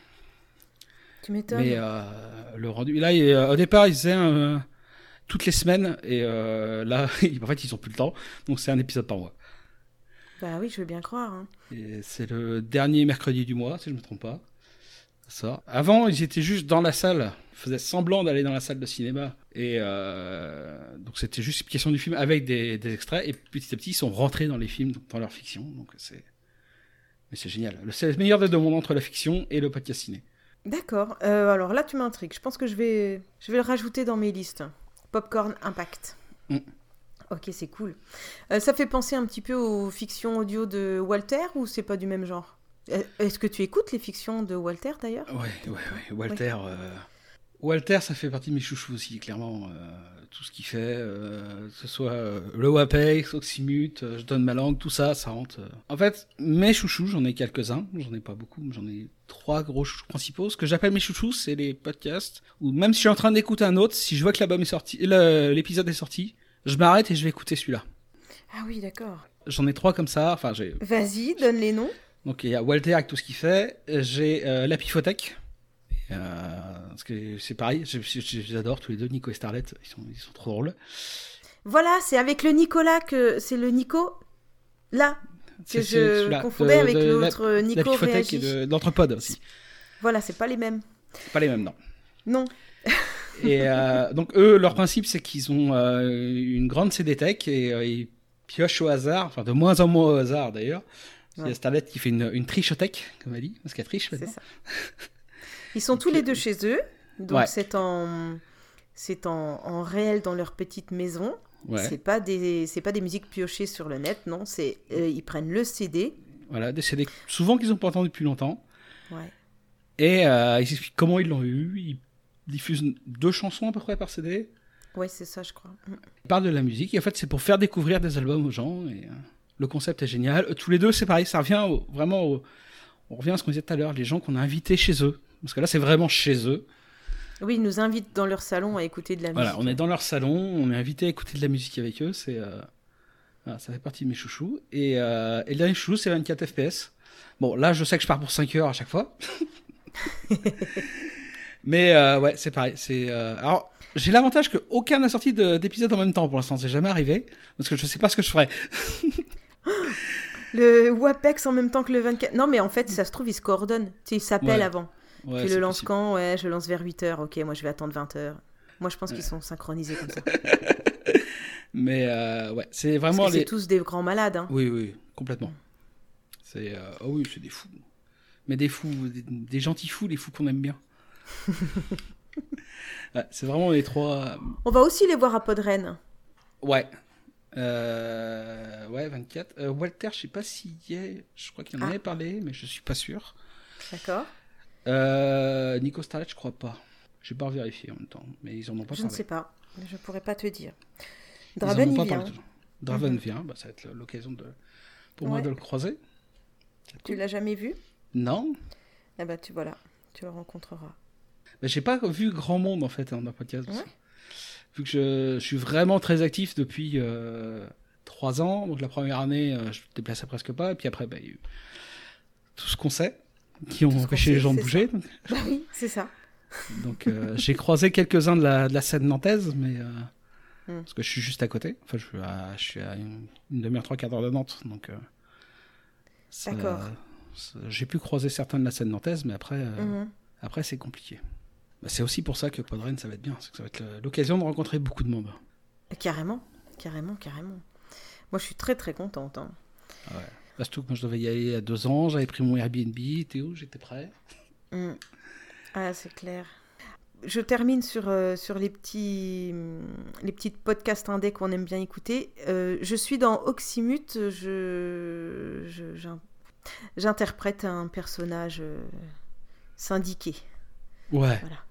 Tu m'étonnes. Mais euh, le rendu. Là, il- euh, au départ, ils faisaient un, euh, toutes les semaines, et euh, là, en fait, ils ont plus le temps, donc c'est un épisode par mois. Bah oui, je veux bien croire. hein. Et c'est le dernier mercredi du mois, si je me trompe pas. Ça. Avant, ils étaient juste dans la salle, ils faisaient semblant d'aller dans la salle de cinéma. Et euh, donc c'était juste une question du film avec des, des extraits. Et petit à petit, ils sont rentrés dans les films, dans leur fiction. Donc c'est, mais c'est génial. Le- C'est le meilleur des deux mondes entre la fiction et le podcast ciné. D'accord. Euh, alors là, tu m'intrigues. Je pense que je vais... je vais le rajouter dans mes listes. Popcorn Impact. Mm. Ok, c'est cool. Euh, ça fait penser un petit peu aux fictions audio de Walter ou c'est pas du même genre? Euh, Est-ce que tu écoutes les fictions de Walter d'ailleurs? Ouais, ouais, ouais. Walter, euh, Walter, ça fait partie de mes chouchous aussi, clairement. Euh, tout ce qu'il fait, euh, que ce soit euh, le Wapex, Oxymute, euh, Je donne ma langue, tout ça, ça rentre. euh. En fait, mes chouchous, j'en ai quelques-uns, j'en ai pas beaucoup, mais j'en ai trois gros chouchous principaux. Ce que j'appelle mes chouchous, c'est les podcasts, où même si je suis en train d'écouter un autre, si je vois que l'album est sorti, le- l'épisode est sorti, je m'arrête et je vais écouter celui-là. Ah oui, d'accord. J'en ai trois comme ça, enfin j'ai... Vas-y, donne les noms. Donc il y a Walter avec tout ce qu'il fait, j'ai euh, la Pifothèque, euh, parce que c'est pareil, je, je, je les adore tous les deux, Nico et Starlet, ils sont, ils sont trop drôles. Voilà, c'est avec le Nicolas que... C'est le Nico, là, que C'est- c'est je celui-là, confondais de- avec de la- l'autre euh, La Nico Pifothèque et réagit. de, d'Entrepode aussi. Voilà, c'est pas les mêmes. Pas les mêmes, non. Non. Et euh, donc eux, leur principe, c'est qu'ils ont euh, une grande C D Tech et euh, ils piochent au hasard, enfin de moins en moins au hasard d'ailleurs. Il y a Ouais. Starlet qui fait une, une trichothèque, comme elle dit, parce qu'elle triche C'est maintenant. ça. Ils sont tous Ok. les deux chez eux, donc Ouais. c'est en c'est en, en réel dans leur petite maison. Ouais. C'est pas des c'est pas des musiques piochées sur le net, non. C'est euh, ils prennent le C D. Voilà, des C D souvent qu'ils n'ont pas entendu depuis longtemps. Ouais. Et euh, ils expliquent comment ils l'ont eu. Ils diffusent deux chansons à peu près par C D. Ouais, c'est ça, je crois. Mm. Ils parlent de la musique. Et en fait, c'est pour faire découvrir des albums aux gens. Et euh, le concept est génial. Euh, Tous les deux, c'est pareil. Ça revient au- vraiment. Au, on revient à ce qu'on disait tout à l'heure. Les gens qu'on a invités chez eux. Parce que là, c'est vraiment chez eux. Oui, ils nous invitent dans leur salon à écouter de la Voilà, musique. on est dans leur salon. On est invité à écouter de la musique avec eux. C'est, euh, voilà, ça fait partie de mes chouchous. Et, euh, et le dernier chouchou, c'est vingt-quatre F P S. Bon, là, je sais que je pars pour cinq heures à chaque fois. Mais euh, ouais, c'est pareil. C'est, euh, alors, j'ai l'avantage qu'aucun n'a sorti de- d'épisode en même temps pour l'instant. C'est jamais arrivé. Parce que je sais pas ce que je ferais. Le WAPEX en même temps que le vingt-quatre. Non, mais en fait, ça se trouve, ils se coordonnent. Tu sais, ils s'appellent Ouais. avant. Ouais, tu c'est le lances possible. quand? Ouais, je lance vers huit heures. Ok, moi, je vais attendre vingt heures. Moi, je pense Ouais. qu'ils sont synchronisés comme ça. Mais euh, ouais, c'est Parce vraiment que les. c'est tous des grands malades. Hein. Oui, oui, complètement. C'est. Euh... Oh oui, c'est des fous. Mais des fous, des, des gentils fous, les fous qu'on aime bien. Ouais, c'est vraiment les trois. On va aussi les voir à Podren. Ouais. Euh... Ouais, vingt-quatre. Euh, Walter, je sais pas s'il y est. Je crois qu'il en Ah. avait parlé, mais je suis pas sûr. D'accord. Euh... Nico Starlet, je crois pas. J'ai pas vérifié en même temps, mais ils en ont pas Je ne parlé. sais pas. Je pourrais pas te dire. Ils en Draven, ont il pas vient. parlé. Draven Mhm. vient, bah, ça va être l'occasion de... pour moi Ouais. de le croiser. Tu l'as jamais vu? Non, Eh ben, tu voilà. Tu le rencontreras. mais j'ai pas vu grand monde en fait dans un podcast. Ouais. Vu que je, je suis vraiment très actif depuis euh, trois ans, donc la première année euh, je me déplaçais presque pas, et puis après bah, il y a eu tout ce qu'on sait, qui ont Tout ce qu'on empêché sait, les gens de c'est bouger. ça. Donc, Bah oui, c'est ça. donc, euh, j'ai croisé quelques-uns de la, de la scène nantaise, mais euh, Hmm. parce que je suis juste à côté. Enfin, je suis à, je suis à une, une demi-heure, trois quarts d'heure de Nantes, donc. Euh, ça- D'accord. J'ai pu croiser certains de la scène nantaise, mais après, euh, Mhm. après c'est compliqué. Bah, c'est aussi pour ça que Podren, ça va être bien. C'est que ça va être l'occasion de rencontrer beaucoup de monde. Carrément, carrément, carrément. Moi, je suis très, très contente. Hein. Ah ouais. Bah, surtout que moi, je devais y aller il y a deux ans. J'avais pris mon Airbnb. Théo, j'étais prêt. Mm. Ah, c'est clair. Je termine sur, euh, sur les petits les petites podcasts indés qu'on aime bien écouter. Euh, je suis dans Oxymute. Je, je, j'in- j'interprète un personnage euh, syndiqué. Ouais. Voilà.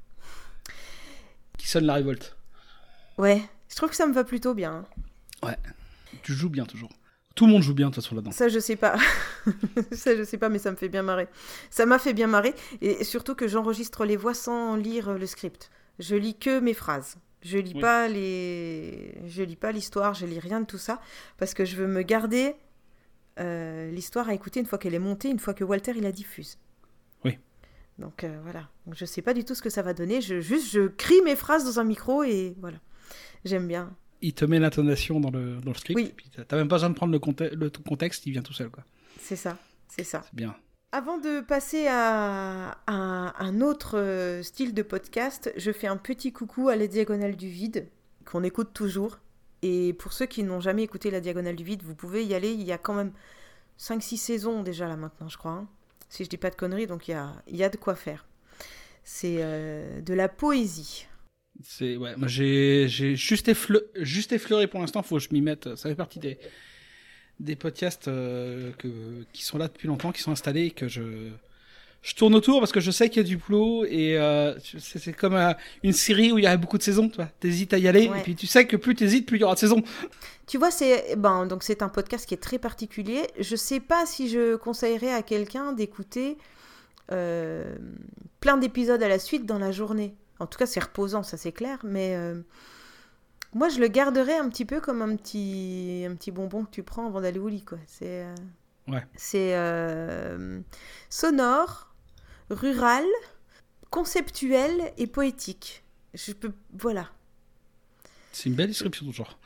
Qui sonne la révolte. Ouais, je trouve que ça me va plutôt bien. Ouais. Tu joues bien toujours. Tout le monde joue bien de toute façon là-dedans. Ça, je sais pas. Ça, je sais pas, mais ça me fait bien marrer. Ça m'a fait bien marrer. Et surtout que j'enregistre les voix sans lire le script. Je lis que mes phrases. Je lis Oui. pas les... Je lis pas l'histoire, je lis rien de tout ça. Parce que je veux me garder euh, l'histoire à écouter une fois qu'elle est montée, une fois que Walter, il la diffuse. Oui. Donc euh, voilà. Donc, je sais pas du tout ce que ça va donner. Je, juste, je crie mes phrases dans un micro et voilà. J'aime bien. Il te met l'intonation dans le, dans le script. Oui. Et puis t'as même pas besoin de prendre le, conte- le contexte, il vient tout seul, quoi. C'est ça. C'est ça. C'est bien. Avant de passer à, à un autre euh, style de podcast, je fais un petit coucou à La Diagonale du Vide, qu'on écoute toujours. Et pour ceux qui n'ont jamais écouté La Diagonale du Vide, vous pouvez y aller. Il y a quand même cinq six saisons déjà là maintenant, je crois. Hein. Si je dis pas de conneries, donc il y a, il y a de quoi faire. C'est euh, de la poésie. C'est, ouais, moi j'ai, j'ai juste, effle- juste effleuré pour l'instant, faut que je m'y mette. Ça fait partie des, des podcasts euh, que, qui sont là depuis longtemps, qui sont installés, et que je, je tourne autour parce que je sais qu'il y a du boulot et euh, c'est, c'est comme euh, une série où il y a beaucoup de saisons, tu vois. T'hésites à y aller Ouais. et puis tu sais que plus t'hésites, plus il y aura de saisons. Tu vois, c'est ben, donc c'est un podcast qui est très particulier. Je sais pas si je conseillerais à quelqu'un d'écouter euh, plein d'épisodes à la suite dans la journée. En tout cas, c'est reposant, ça c'est clair, mais euh, moi je le garderais un petit peu comme un petit, un petit bonbon que tu prends avant d'aller au lit, quoi. C'est, euh, Ouais. c'est euh, sonore, rural, conceptuel et poétique. Je peux, voilà. C'est une belle description de genre.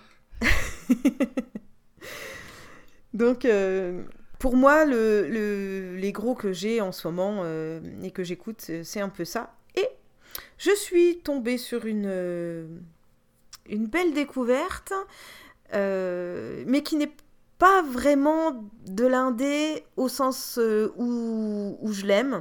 Donc, euh, pour moi, le, le- les gros que j'ai en ce moment euh, et que j'écoute, c'est c'est un peu ça. Et je suis tombée sur une, euh, une belle découverte, euh, mais qui n'est pas vraiment de l'indé au sens euh, où, où je l'aime.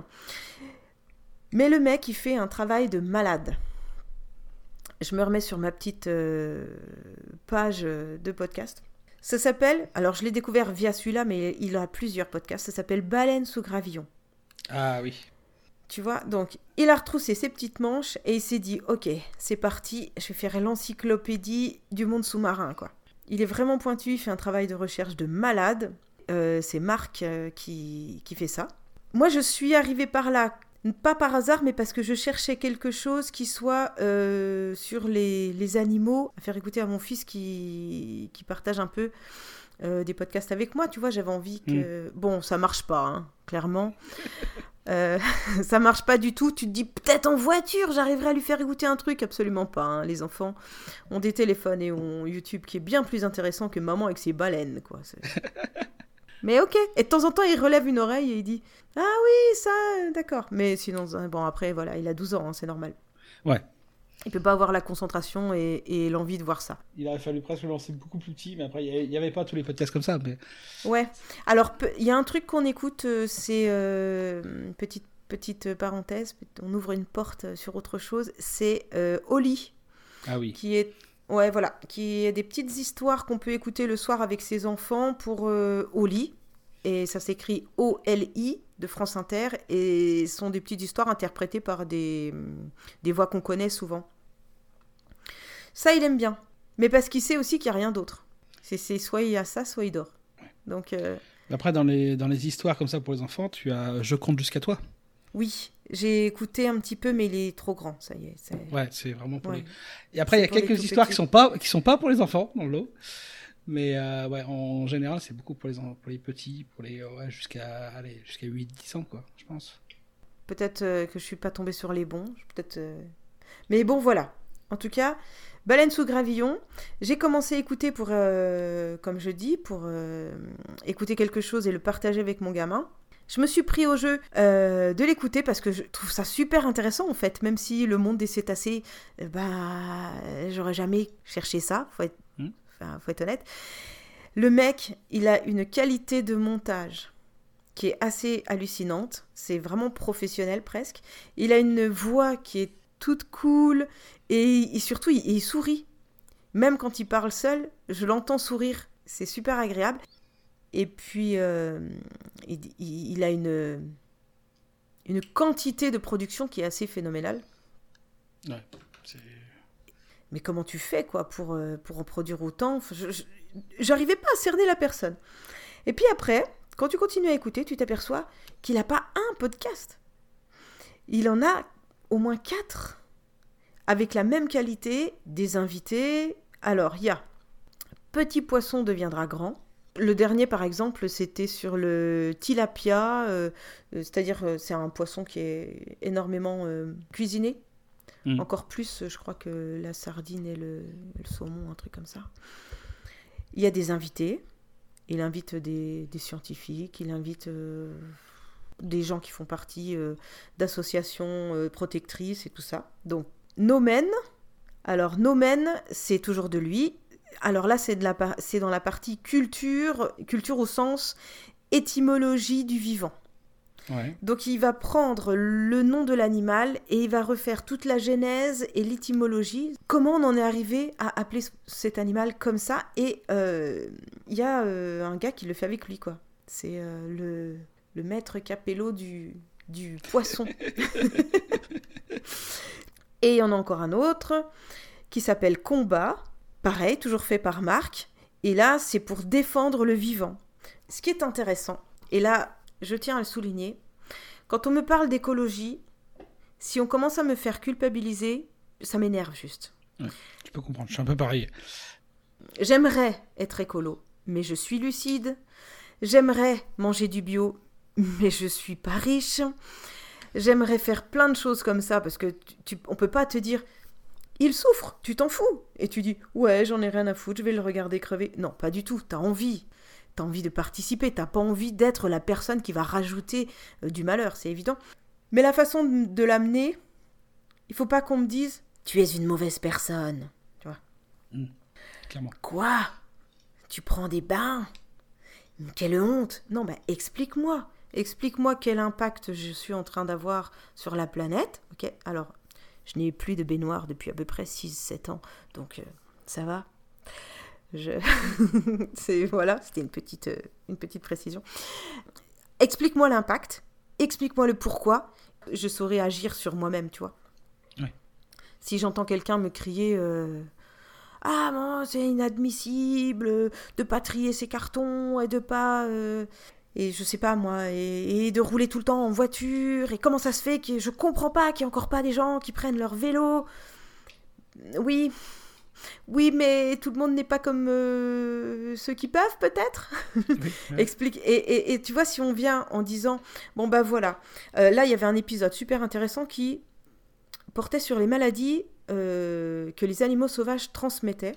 Mais le mec, il fait un travail de malade. Je me remets sur ma petite euh, page de podcast. Ça s'appelle, alors je l'ai découvert via celui-là, mais il a plusieurs podcasts. Ça s'appelle Baleine sous gravillon. Ah oui. Tu vois, donc il a retroussé ses petites manches et il s'est dit, ok, c'est parti, je vais faire l'encyclopédie du monde sous-marin, quoi. Il est vraiment pointu, il fait un travail de recherche de malade. Euh, c'est Marc euh, qui, qui fait ça. Moi, je suis arrivée par là, pas par hasard, mais parce que je cherchais quelque chose qui soit euh, sur les, les animaux, à faire écouter à mon fils qui, qui partage un peu euh, des podcasts avec moi. Tu vois, j'avais envie que... Mmh. Bon, ça marche pas, hein, clairement. Euh, ça marche pas du tout. Tu te dis peut-être en voiture j'arriverai à lui faire écouter un truc. Absolument pas, hein. Les enfants ont des téléphones et ont YouTube qui est bien plus intéressant que maman avec ses baleines, quoi. C'est... mais ok, et de temps en temps il relève une oreille et il dit ah oui ça d'accord, mais sinon bon après voilà, il a douze ans, hein, c'est normal. Ouais. Il peut pas avoir la concentration et, et l'envie de voir ça. Il aurait fallu presque le lancer beaucoup plus petit, mais après, il n'y avait pas tous les podcasts comme ça. Mais... ouais. Alors, il y a un truc qu'on écoute, c'est... Euh, petite, petite parenthèse, on ouvre une porte sur autre chose, c'est euh, Oli. Ah oui. Qui est... Ouais, voilà. Qui est des petites histoires qu'on peut écouter le soir avec ses enfants pour euh, Oli. Et ça s'écrit O L I de France Inter. Et ce sont des petites histoires interprétées par des, des voix qu'on connaît souvent. Ça, il aime bien. Mais parce qu'il sait aussi qu'il n'y a rien d'autre. C'est, c'est soit il y a ça, soit il dort. Donc, euh... après, dans les, dans les histoires comme ça pour les enfants, tu as Je compte jusqu'à toi. Oui, j'ai écouté un petit peu, mais il est trop grand, ça y est. C'est... Ouais, c'est vraiment pour ouais. les... Et après, il y a quelques histoires qui sont pas, qui sont pas pour les enfants, dans le lot. Mais euh, ouais, en général, c'est beaucoup pour les, pour les petits, pour les, ouais, jusqu'à, allez, jusqu'à huit dix ans, quoi, je pense. Peut-être euh, que je suis pas tombée sur les bons. Peut-être, euh... Mais bon, voilà. En tout cas... Baleine sous gravillon, j'ai commencé à écouter pour, euh, comme je dis, pour euh, écouter quelque chose et le partager avec mon gamin. Je me suis pris au jeu euh, de l'écouter parce que je trouve ça super intéressant en fait, même si le monde des cétacés, euh, bah, j'aurais jamais cherché ça, faut être, mmh. enfin, faut être honnête. Le mec, il a une qualité de montage qui est assez hallucinante, c'est vraiment professionnel presque. Il a une voix qui est toute cool et, et surtout il, il sourit. Même quand il parle seul, je l'entends sourire, c'est super agréable. Et puis, euh, il, il a une, une quantité de production qui est assez phénoménale. Ouais, c'est... Mais comment tu fais, quoi, pour, pour en produire autant ? je, je, J'arrivais pas à cerner la personne. Et puis après, quand tu continues à écouter, tu t'aperçois qu'il n'a pas un podcast. Il en a au moins quatre, avec la même qualité, des invités. Alors, il y a Petit poisson deviendra grand. Le dernier, par exemple, c'était sur le tilapia, euh, c'est-à-dire euh, c'est un poisson qui est énormément euh, cuisiné. Mmh. Encore plus, je crois, que la sardine et le, le saumon, un truc comme ça. Il y a des invités. Il invite des, des scientifiques, il invite euh, des gens qui font partie euh, d'associations euh, protectrices et tout ça. Donc, Nomen. Alors, Nomen, c'est toujours de lui. Alors là, c'est, de la, c'est dans la partie culture, culture au sens étymologie du vivant. Ouais. Donc il va prendre le nom de l'animal et il va refaire toute la genèse et l'étymologie. Comment on en est arrivé à appeler cet animal comme ça ? Et il euh, y a euh, un gars qui le fait avec lui, quoi. C'est euh, le, le maître Capello du, du poisson. Et il y en a encore un autre qui s'appelle Combat. Pareil, toujours fait par Marc. Et là, c'est pour défendre le vivant. Ce qui est intéressant, et là, je tiens à le souligner, quand on me parle d'écologie, si on commence à me faire culpabiliser, ça m'énerve juste. Ouais, tu peux comprendre, je suis un peu pareil. J'aimerais être écolo, mais je suis lucide. J'aimerais manger du bio, mais je suis pas riche. J'aimerais faire plein de choses comme ça, parce que tu, tu, on peut pas te dire... Il souffre, tu t'en fous. Et tu dis, ouais, j'en ai rien à foutre, je vais le regarder crever. Non, pas du tout, t'as envie. T'as envie de participer, t'as pas envie d'être la personne qui va rajouter euh, du malheur, c'est évident. Mais la façon de, de l'amener, il faut pas qu'on me dise, tu es une mauvaise personne. Tu vois ? Mmh, clairement. Quoi ? Tu prends des bains ? Quelle honte ! Non, bah explique-moi. Explique-moi quel impact je suis en train d'avoir sur la planète. Ok, alors... Je n'ai plus de baignoire depuis à peu près six sept ans, donc euh, ça va. Je... c'est, voilà, c'était une petite, euh, une petite précision. Explique-moi l'impact, explique-moi le pourquoi, je saurai agir sur moi-même, tu vois. Oui. Si j'entends quelqu'un me crier euh, « Ah non, c'est inadmissible de ne pas trier ses cartons et de pas... Euh... » Et je sais pas moi, et, et de rouler tout le temps en voiture, et comment ça se fait que je comprends pas qu'il y a encore pas des gens qui prennent leur vélo. Oui, oui, mais tout le monde n'est pas comme euh, ceux qui peuvent peut-être. Oui, ouais. Explique. Et, et, et tu vois, si on vient en disant, bon bah voilà, euh, là il y avait un épisode super intéressant qui portait sur les maladies euh, que les animaux sauvages transmettaient,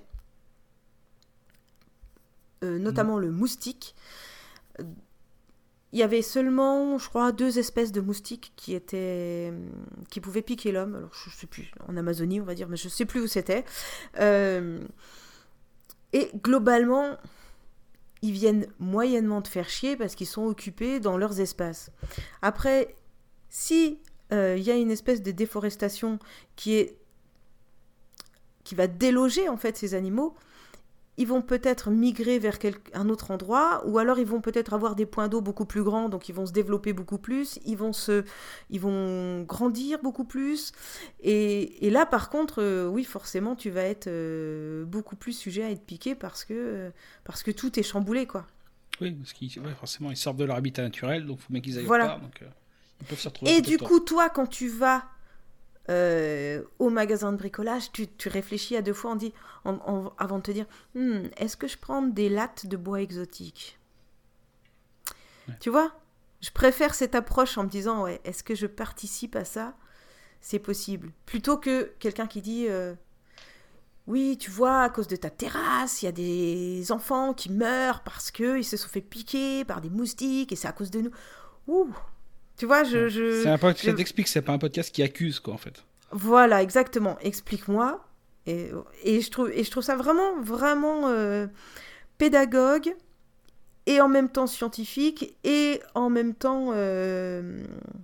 euh, notamment mmh. le moustique. Il y avait seulement, je crois, deux espèces de moustiques qui étaient, qui pouvaient piquer l'homme. Alors, je ne sais plus, en Amazonie, on va dire, mais je ne sais plus où c'était. Euh, et globalement, ils viennent moyennement te faire chier parce qu'ils sont occupés dans leurs espaces. Après, si euh, y a une espèce de déforestation qui est, qui va déloger en fait ces animaux, ils vont peut-être migrer vers quel... un autre endroit, ou alors ils vont peut-être avoir des points d'eau beaucoup plus grands, donc ils vont se développer beaucoup plus, ils vont, se... ils vont grandir beaucoup plus. Et, et là, par contre, euh, oui, forcément, tu vas être euh, beaucoup plus sujet à être piqué parce que, euh, parce que tout est chamboulé, quoi. Oui, parce qu'ils ouais, forcément, ils sortent de leur habitat naturel, donc il faut bien qu'ils aillent voilà. au part, donc euh, ils peuvent se retrouver. Et du coup, toi, quand tu vas... Euh, au magasin de bricolage, tu, tu réfléchis à deux fois en dit, en, en, avant de te dire hm, est-ce que je prends des lattes de bois exotique ? Ouais. Tu vois ? Je préfère cette approche en me disant ouais, est-ce que je participe à ça ? C'est possible. Plutôt que quelqu'un qui dit euh, oui, tu vois, à cause de ta terrasse, il y a des enfants qui meurent parce qu'ils se sont fait piquer par des moustiques et c'est à cause de nous. ouh, tu vois, je... je c'est un podcast, je... ça t'explique, c'est pas un podcast qui accuse, quoi, en fait. Voilà, exactement. Explique-moi. Et, et, je trouve, et je trouve ça vraiment, vraiment euh, pédagogue, et en même temps scientifique, et en même temps euh,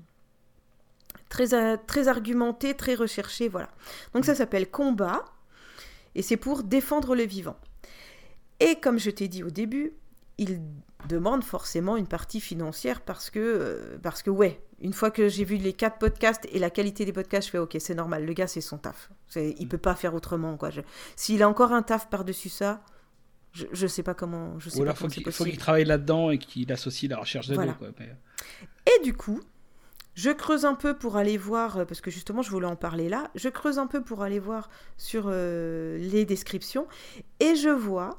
très, très argumenté, très recherché, voilà. Donc ça s'appelle Combat, et c'est pour défendre le vivant. Et comme je t'ai dit au début, il demande forcément une partie financière parce que, euh, parce que ouais, une fois que j'ai vu les quatre podcasts et la qualité des podcasts, je fais ok, c'est normal, le gars c'est son taf. C'est, il peut pas faire autrement, quoi. Je, s'il a encore un taf par-dessus ça, je, je sais pas comment, je sais Ou alors pas faut comment qu'il, c'est faut possible. qu'il travaille là-dedans et qu'il associe la recherche de Voilà. l'eau, quoi. Mais... Et du coup, je creuse un peu pour aller voir, parce que justement je voulais en parler là, je creuse un peu pour aller voir sur euh, les descriptions, et je vois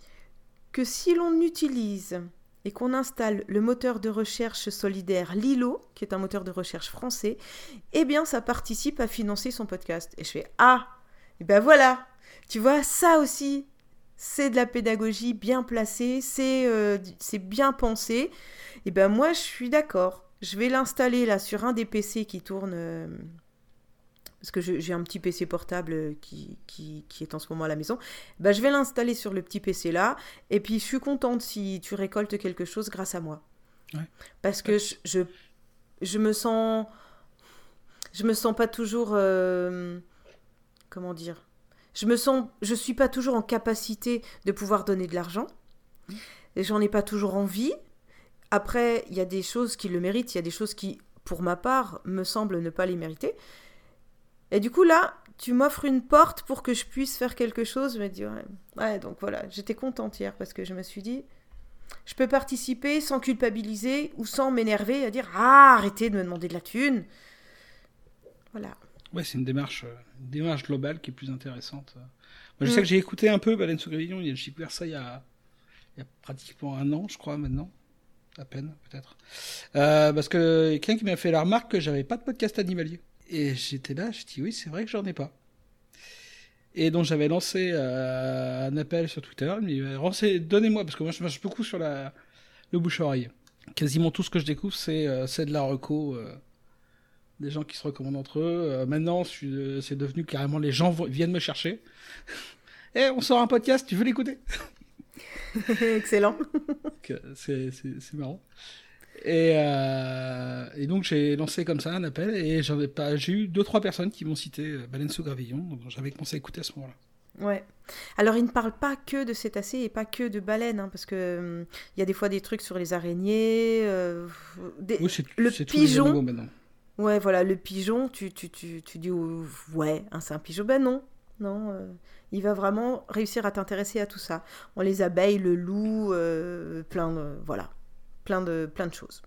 que si l'on utilise et qu'on installe le moteur de recherche solidaire Lilo, qui est un moteur de recherche français, eh bien ça participe à financer son podcast. Et je fais ah, et ben voilà, tu vois, ça aussi, c'est de la pédagogie bien placée, c'est, euh, c'est bien pensé. Et ben moi je suis d'accord, je vais l'installer là sur un des P C qui tourne... Euh, parce que je, j'ai un petit P C portable qui, qui, qui est en ce moment à la maison, bah, je vais l'installer sur le petit P C là, et puis je suis contente si tu récoltes quelque chose grâce à moi. Ouais. Parce que je, je, je me sens... Je me sens pas toujours... Euh, comment dire Je me sens... Je suis pas toujours en capacité de pouvoir donner de l'argent. Et j'en ai pas toujours envie. Après, il y a des choses qui le méritent, il y a des choses qui, pour ma part, me semblent ne pas les mériter. Et du coup, là, tu m'offres une porte pour que je puisse faire quelque chose. Je me dis, ouais, ouais, donc voilà, j'étais contente hier parce que je me suis dit, je peux participer sans culpabiliser ou sans m'énerver à dire, ah, arrêtez de me demander de la thune. Voilà. Ouais, c'est une démarche, une démarche globale qui est plus intéressante. Moi, je Mm. sais que j'ai écouté un peu Baleine sous gravillon, j'ai découvert ça il y, a, il y a pratiquement un an, je crois, maintenant. À peine, peut-être. Euh, parce que quelqu'un qui m'a fait la remarque que j'avais pas de podcast animalier. Et j'étais là, j'ai dit oui, c'est vrai que j'en ai pas. Et donc j'avais lancé euh, un appel sur Twitter, il m'a dit donnez-moi, parce que moi je marche beaucoup sur la, le bouche-oreille. Quasiment tout ce que je découvre, c'est, euh, c'est de la reco, euh, des gens qui se recommandent entre eux. Euh, maintenant, je, c'est devenu carrément les gens viennent me chercher. Eh, hey, on sort un podcast, tu veux l'écouter? Excellent. c'est, c'est, c'est marrant. Et, euh, et donc j'ai lancé comme ça un appel et j'en ai pas, j'ai eu deux trois personnes qui m'ont cité euh, Baleine sous gravillon, donc j'avais commencé à écouter à ce moment-là. Ouais. Alors il ne parle pas que de cétacés et pas que de baleines, hein, parce que il euh, y a des fois des trucs sur les araignées, euh, des... Oui, c'est, le c'est pigeon. Tous les animaux maintenant. Ouais, voilà, le pigeon, tu tu tu tu dis oh, ouais, hein, c'est un pigeon, ben non, non. Euh, il va vraiment réussir à t'intéresser à tout ça. On les abeilles, le loup, euh, plein de voilà. Plein de, plein de choses.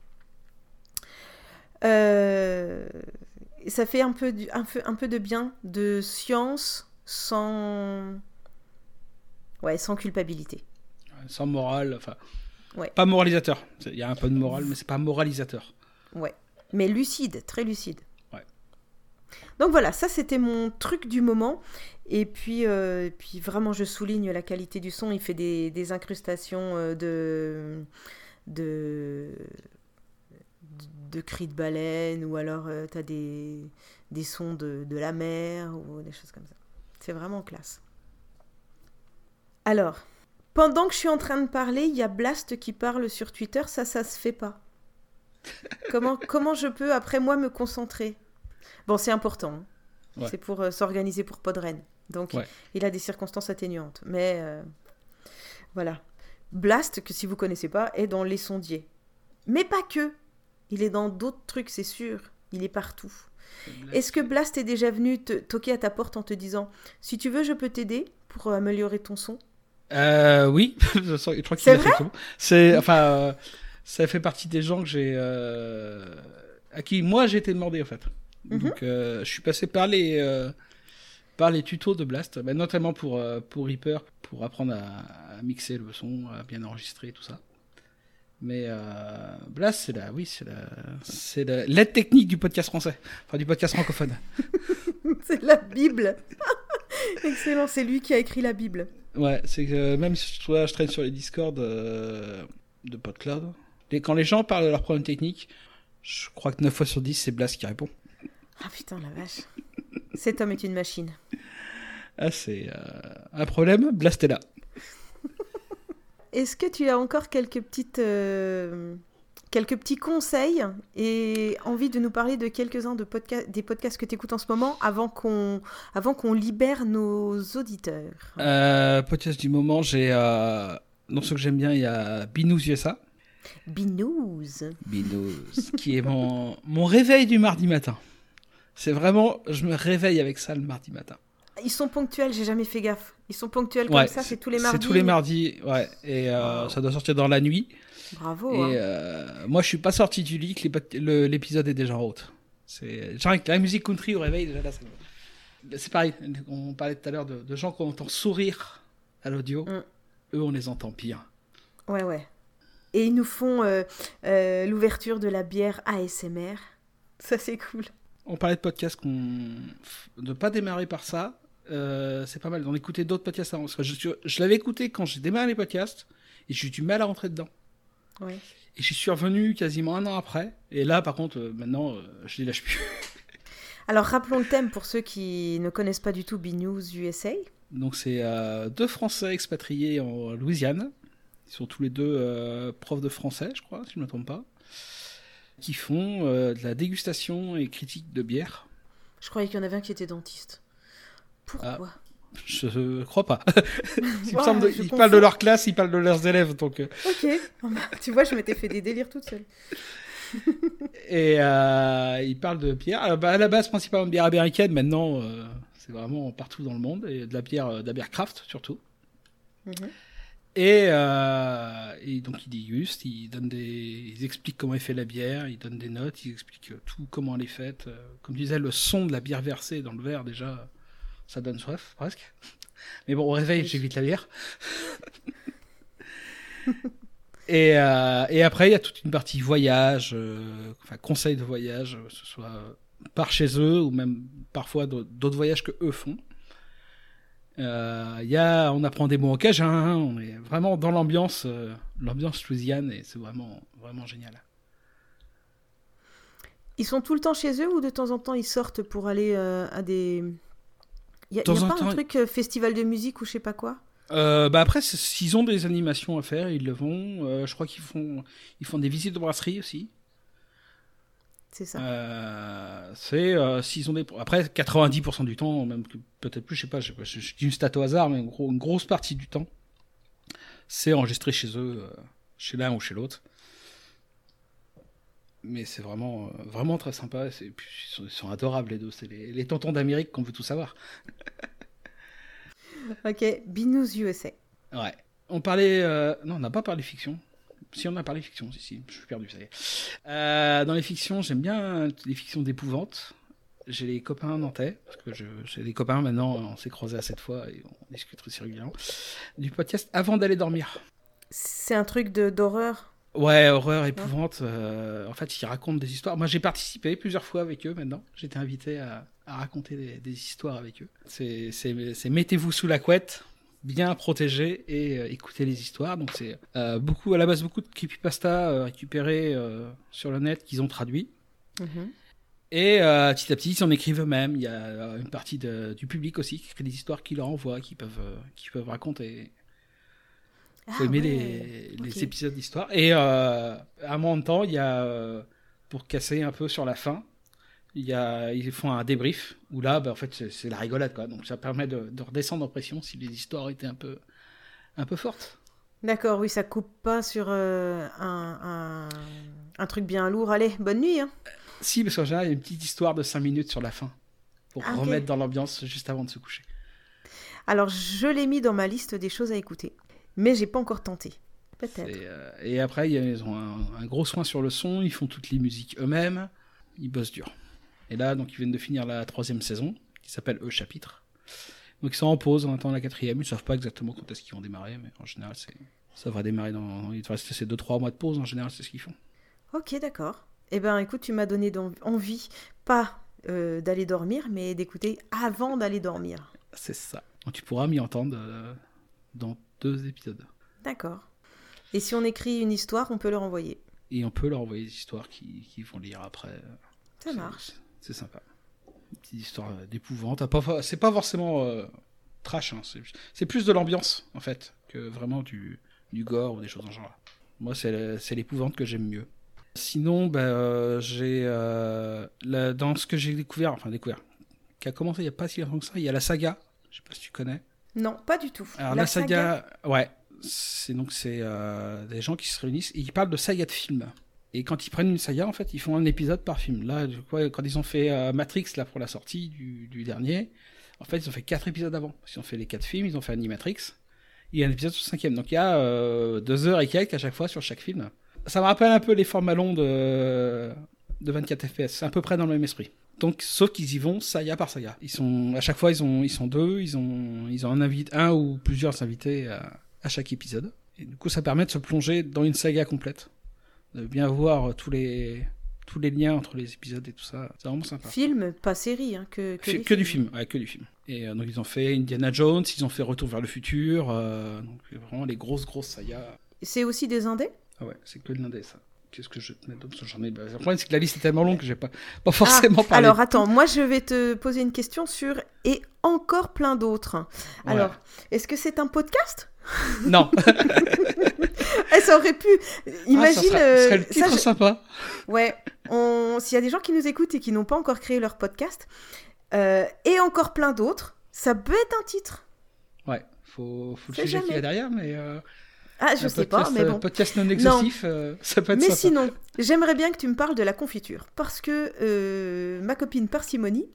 Euh, ça fait un peu, du, un, peu, un peu de bien de science sans, ouais, sans culpabilité. Sans morale, enfin, ouais. Pas moralisateur. Il y a un peu de morale, mais c'est pas moralisateur. Ouais, mais lucide, très lucide. Ouais. Donc voilà, ça c'était mon truc du moment. Et puis, euh, et puis vraiment, je souligne la qualité du son. Il fait des, des incrustations de... De, de cris de baleine, ou alors euh, tu as des, des sons de, de la mer, ou des choses comme ça. C'est vraiment classe. Alors, pendant que je suis en train de parler, il y a Blast qui parle sur Twitter, ça, ça se fait pas. Comment, comment je peux, après moi, me concentrer? Bon, c'est important. Hein. Ouais. C'est pour euh, s'organiser pour Podren. Donc, ouais. il a des circonstances atténuantes. Mais, euh, voilà. Blast, que si vous connaissez pas, est dans Les Sondiers. Mais pas que. Il est dans d'autres trucs, c'est sûr. Il est partout. Blast. Est-ce que Blast est déjà venu te toquer à ta porte en te disant « Si tu veux, je peux t'aider pour améliorer ton son ?» euh, Oui, je crois qu'il c'est l'a vrai fait. C'est, enfin, euh, ça fait partie des gens que j'ai, euh, à qui moi j'ai été demandé en fait. Mm-hmm. Donc, euh, je suis passé par les... Euh, par les tutos de Blast, bah, notamment pour, euh, pour Reaper, pour apprendre à, à mixer le son, à bien enregistrer tout ça. Mais euh, Blast, c'est la, oui, c'est la, c'est la, l'aide technique du podcast français, enfin du podcast francophone. C'est la Bible. Excellent, c'est lui qui a écrit la Bible. Ouais, c'est que même si je, je traîne sur les Discord euh, de PodCloud, Les, quand les gens parlent de leurs problèmes techniques, je crois que neuf fois sur dix, c'est Blas qui répond. Ah putain, la vache. Cet homme est une machine. Ah, c'est euh, un problème, Blas, t'es là. Est-ce que tu as encore quelques petites, euh, quelques petits conseils et envie de nous parler de quelques-uns de podca- des podcasts que tu écoutes en ce moment avant qu'on, avant qu'on libère nos auditeurs? euh, Podcast du moment, j'ai... Euh, dans ceux que j'aime bien, il y a Binous U S A. Binous. Binous, qui est mon, mon réveil du mardi matin. C'est vraiment... Je me réveille avec ça le mardi matin. Ils sont ponctuels, j'ai jamais fait gaffe. Ils sont ponctuels Ouais, comme ça, c'est tous les mardis. C'est tous les mardis, ouais. Et euh, Wow. ça doit sortir dans la nuit. Bravo. Et hein. euh, moi, je suis pas sorti du lit que les pot- le- l'épisode est déjà en route. C'est genre avec la musique country au réveil, déjà là, c'est, c'est pareil. On parlait tout à l'heure de, de gens qu'on entend sourire à l'audio. Mm. Eux, on les entend pire. Ouais, ouais. Et ils nous font euh, euh, l'ouverture de la bière A S M R. Ça, c'est cool. On parlait de podcasts qu'on... de pas démarrer par ça. Euh, c'est pas mal d'en écouter d'autres podcasts avant. Parce que je, je l'avais écouté quand j'ai démarré les podcasts et j'ai eu du mal à rentrer dedans. Ouais. Et j'y suis revenu quasiment un an après. Et là, par contre, euh, maintenant, euh, je les lâche plus. Alors, rappelons le thème pour ceux qui ne connaissent pas du tout B-News U S A. Donc, c'est euh, deux Français expatriés en Louisiane. Ils sont tous les deux euh, profs de français, je crois, si je ne me trompe pas. Qui font euh, de la dégustation et critique de bière. Je croyais qu'il y en avait un qui était dentiste. Pourquoi? Je ne crois pas. Il me Ouais, semble de- je ils confonds. parlent de leur classe, ils parlent de leurs élèves. Donc, euh, Ok. Oh, bah, tu vois, je m'étais fait des délires toute seule. Et euh, ils parlent de bière. Alors, bah, à la base, principalement de bière américaine. Maintenant, euh, c'est vraiment partout dans le monde. Et de la bière, de la bière craft, surtout. Mhm. Et, euh, et donc, ils dégustent, ils, donnent des, ils expliquent comment est fait la bière, ils donnent des notes, ils expliquent tout, comment elle est faite. Euh, Comme je disais, le son de la bière versée dans le verre, déjà, ça donne soif, presque. Mais bon, au réveil, Oui. j'évite la bière. Et, euh, et après, il y a toute une partie voyage, euh, enfin conseils de voyage, que ce soit par chez eux ou même parfois d'autres voyages que eux font. Euh, y a, on apprend des mots en cajun, on est vraiment dans l'ambiance, euh, l'ambiance louisiane et c'est vraiment, vraiment génial. Ils sont tout le temps chez eux ou de temps en temps ils sortent pour aller euh, à des... Il y a, De temps y a en pas temps, un truc euh, festival de musique ou je sais pas quoi? Euh, bah après, c'est- s'ils ont des animations à faire, ils le vont. Euh, je crois qu'ils font, ils font des visites de brasserie aussi. C'est ça. Euh, c'est euh, s'ils ont des. Après, quatre-vingt-dix pour cent du temps, même que- peut-être plus, je sais pas, je, sais pas, je, je dis une stat au hasard, mais une, gros- une grosse partie du temps, c'est enregistré chez eux, euh, chez l'un ou chez l'autre. Mais c'est vraiment, euh, vraiment très sympa. et c'est- puis ils, sont, ils sont adorables les deux. C'est les, les tontons d'Amérique qu'on veut tout savoir. Ok, B-News U S A. Ouais. On parlait. euh, Non, on n'a pas parlé fiction. Si, on a parlé fiction, si, si, je suis perdu, ça y est. Euh, dans les fictions, j'aime bien les fictions d'épouvante. J'ai les copains nantais, parce que je- j'ai des copains maintenant, on s'est croisés assez de fois et on discute très régulièrement. Du podcast Avant d'aller dormir. C'est un truc de d'horreur. Ouais, horreur, épouvante. euh, en fait, ils racontent des histoires. Moi, j'ai participé plusieurs fois avec eux maintenant. J'ai été invité à, à raconter des, des histoires avec eux. C'est, c'est, c'est mettez-vous sous la couette, bien protégé et euh, écoutez les histoires. Donc, c'est euh, beaucoup, à la base, beaucoup de creepypasta euh, récupérés euh, sur le net qu'ils ont traduits. Mhm. Et euh, petit à petit, ils en écrivent eux-mêmes. Il y a euh, une partie de, du public aussi qui écrit des histoires qui leur envoient, qui peuvent, euh, qui peuvent raconter. Il faut Ah, aimer ouais. les, les Ok. épisodes d'histoire. Et euh, à un moment de temps, il y a, euh, pour casser un peu sur la fin, il y a, ils font un débrief où là, bah, en fait, c'est, c'est la rigolade, quoi. Donc ça permet de, de redescendre en pression si les histoires étaient un peu, un peu fortes. D'accord, oui, ça coupe pas sur euh, un, un, un truc bien lourd. Allez, bonne nuit. Hein. Si, parce qu'en général, il y a une petite histoire de cinq minutes sur la fin pour Ah, ok. remettre dans l'ambiance juste avant de se coucher. Alors, je l'ai mis dans ma liste des choses à écouter, mais j'ai pas encore tenté. Peut-être. Et, euh, et après, il y a- ils ont un, un gros soin sur le son, ils font toutes les musiques eux-mêmes, ils bossent dur. Et là, donc, ils viennent de finir la troisième saison, qui s'appelle E Chapitre. Donc, ils sont en pause, on attend la quatrième, ils savent pas exactement quand est-ce qu'ils vont démarrer, mais en général, c'est, ça va démarrer dans. Il va rester ces deux trois mois de pause, en général, c'est ce qu'ils font. Ok, d'accord. Eh ben, écoute, tu m'as donné donc envie, pas euh, d'aller dormir, mais d'écouter avant d'aller dormir. C'est ça. Donc, tu pourras m'y entendre euh, dans deux épisodes. D'accord. Et si on écrit une histoire, on peut leur envoyer. et on peut leur envoyer des histoires qu'ils qui vont lire après. Ça marche. C'est, c'est sympa. Une petite histoire d'épouvante. Pas, c'est pas forcément euh, trash, hein. c'est, c'est plus de l'ambiance en fait que vraiment du, du gore ou des choses en genre. Moi, c'est, c'est l'épouvante que j'aime mieux. Sinon, bah, euh, j'ai euh, la, dans ce que j'ai découvert, enfin découvert, qui a commencé il n'y a pas si longtemps que ça, il y a la saga. Je sais pas si tu connais. Non, pas du tout. Alors la, la saga, saga, ouais, c'est donc c'est euh, des gens qui se réunissent et qui parlent de saga de films. Et quand ils prennent une saga, en fait, ils font un épisode par film. Là, quoi, quand ils ont fait euh, Matrix là pour la sortie du, du dernier, en fait, ils ont fait quatre épisodes avant. Ils ont fait les quatre films, ils ont fait Animatrix. Il y a un épisode sur le cinquième, donc il y a euh, deux heures et quelques à chaque fois sur chaque film. Ça me rappelle un peu les formats longs de, de vingt-quatre F P S. C'est à peu près dans le même esprit. Donc, sauf qu'ils y vont saga par saga. Ils sont, à chaque fois, ils, ont, ils sont deux. Ils ont, ils ont un, invité, un ou plusieurs invités à, à chaque épisode. Et du coup, ça permet de se plonger dans une saga complète. De bien voir tous les, tous les liens entre les épisodes et tout ça. C'est vraiment sympa. Film, pas série, hein, que, que, F- que du film. Ouais, que du film. Et euh, donc, ils ont fait Indiana Jones, ils ont fait Retour vers le futur. Euh, donc, vraiment les grosses, grosses sagas. C'est aussi des indés ? Ah ouais, c'est que de l'indé, ça. Qu'est-ce que je te mets d'autre ? J'en ai... Le problème, c'est que la liste est tellement longue que j'ai pas, pas forcément ah, parlé. Alors, attends, moi, je vais te poser une question sur... Et encore plein d'autres. Ouais. Alors, est-ce que c'est un podcast ? Non. eh, ça aurait pu... Imagine... Ah, ça serait, euh... serait le titre ça, je... sympa. Ouais. On... S'il y a des gens qui nous écoutent et qui n'ont pas encore créé leur podcast, euh, et encore plein d'autres, ça peut être un titre. Ouais, faut, faut le sujet jamais. Qu'il y a derrière, mais... Euh... Ah, je un sais podcast, pas, mais bon. Un podcast non exhaustif, euh, ça peut être mais sympa. Mais sinon, j'aimerais bien que tu me parles de la confiture. Parce que euh, ma copine Parcimonie,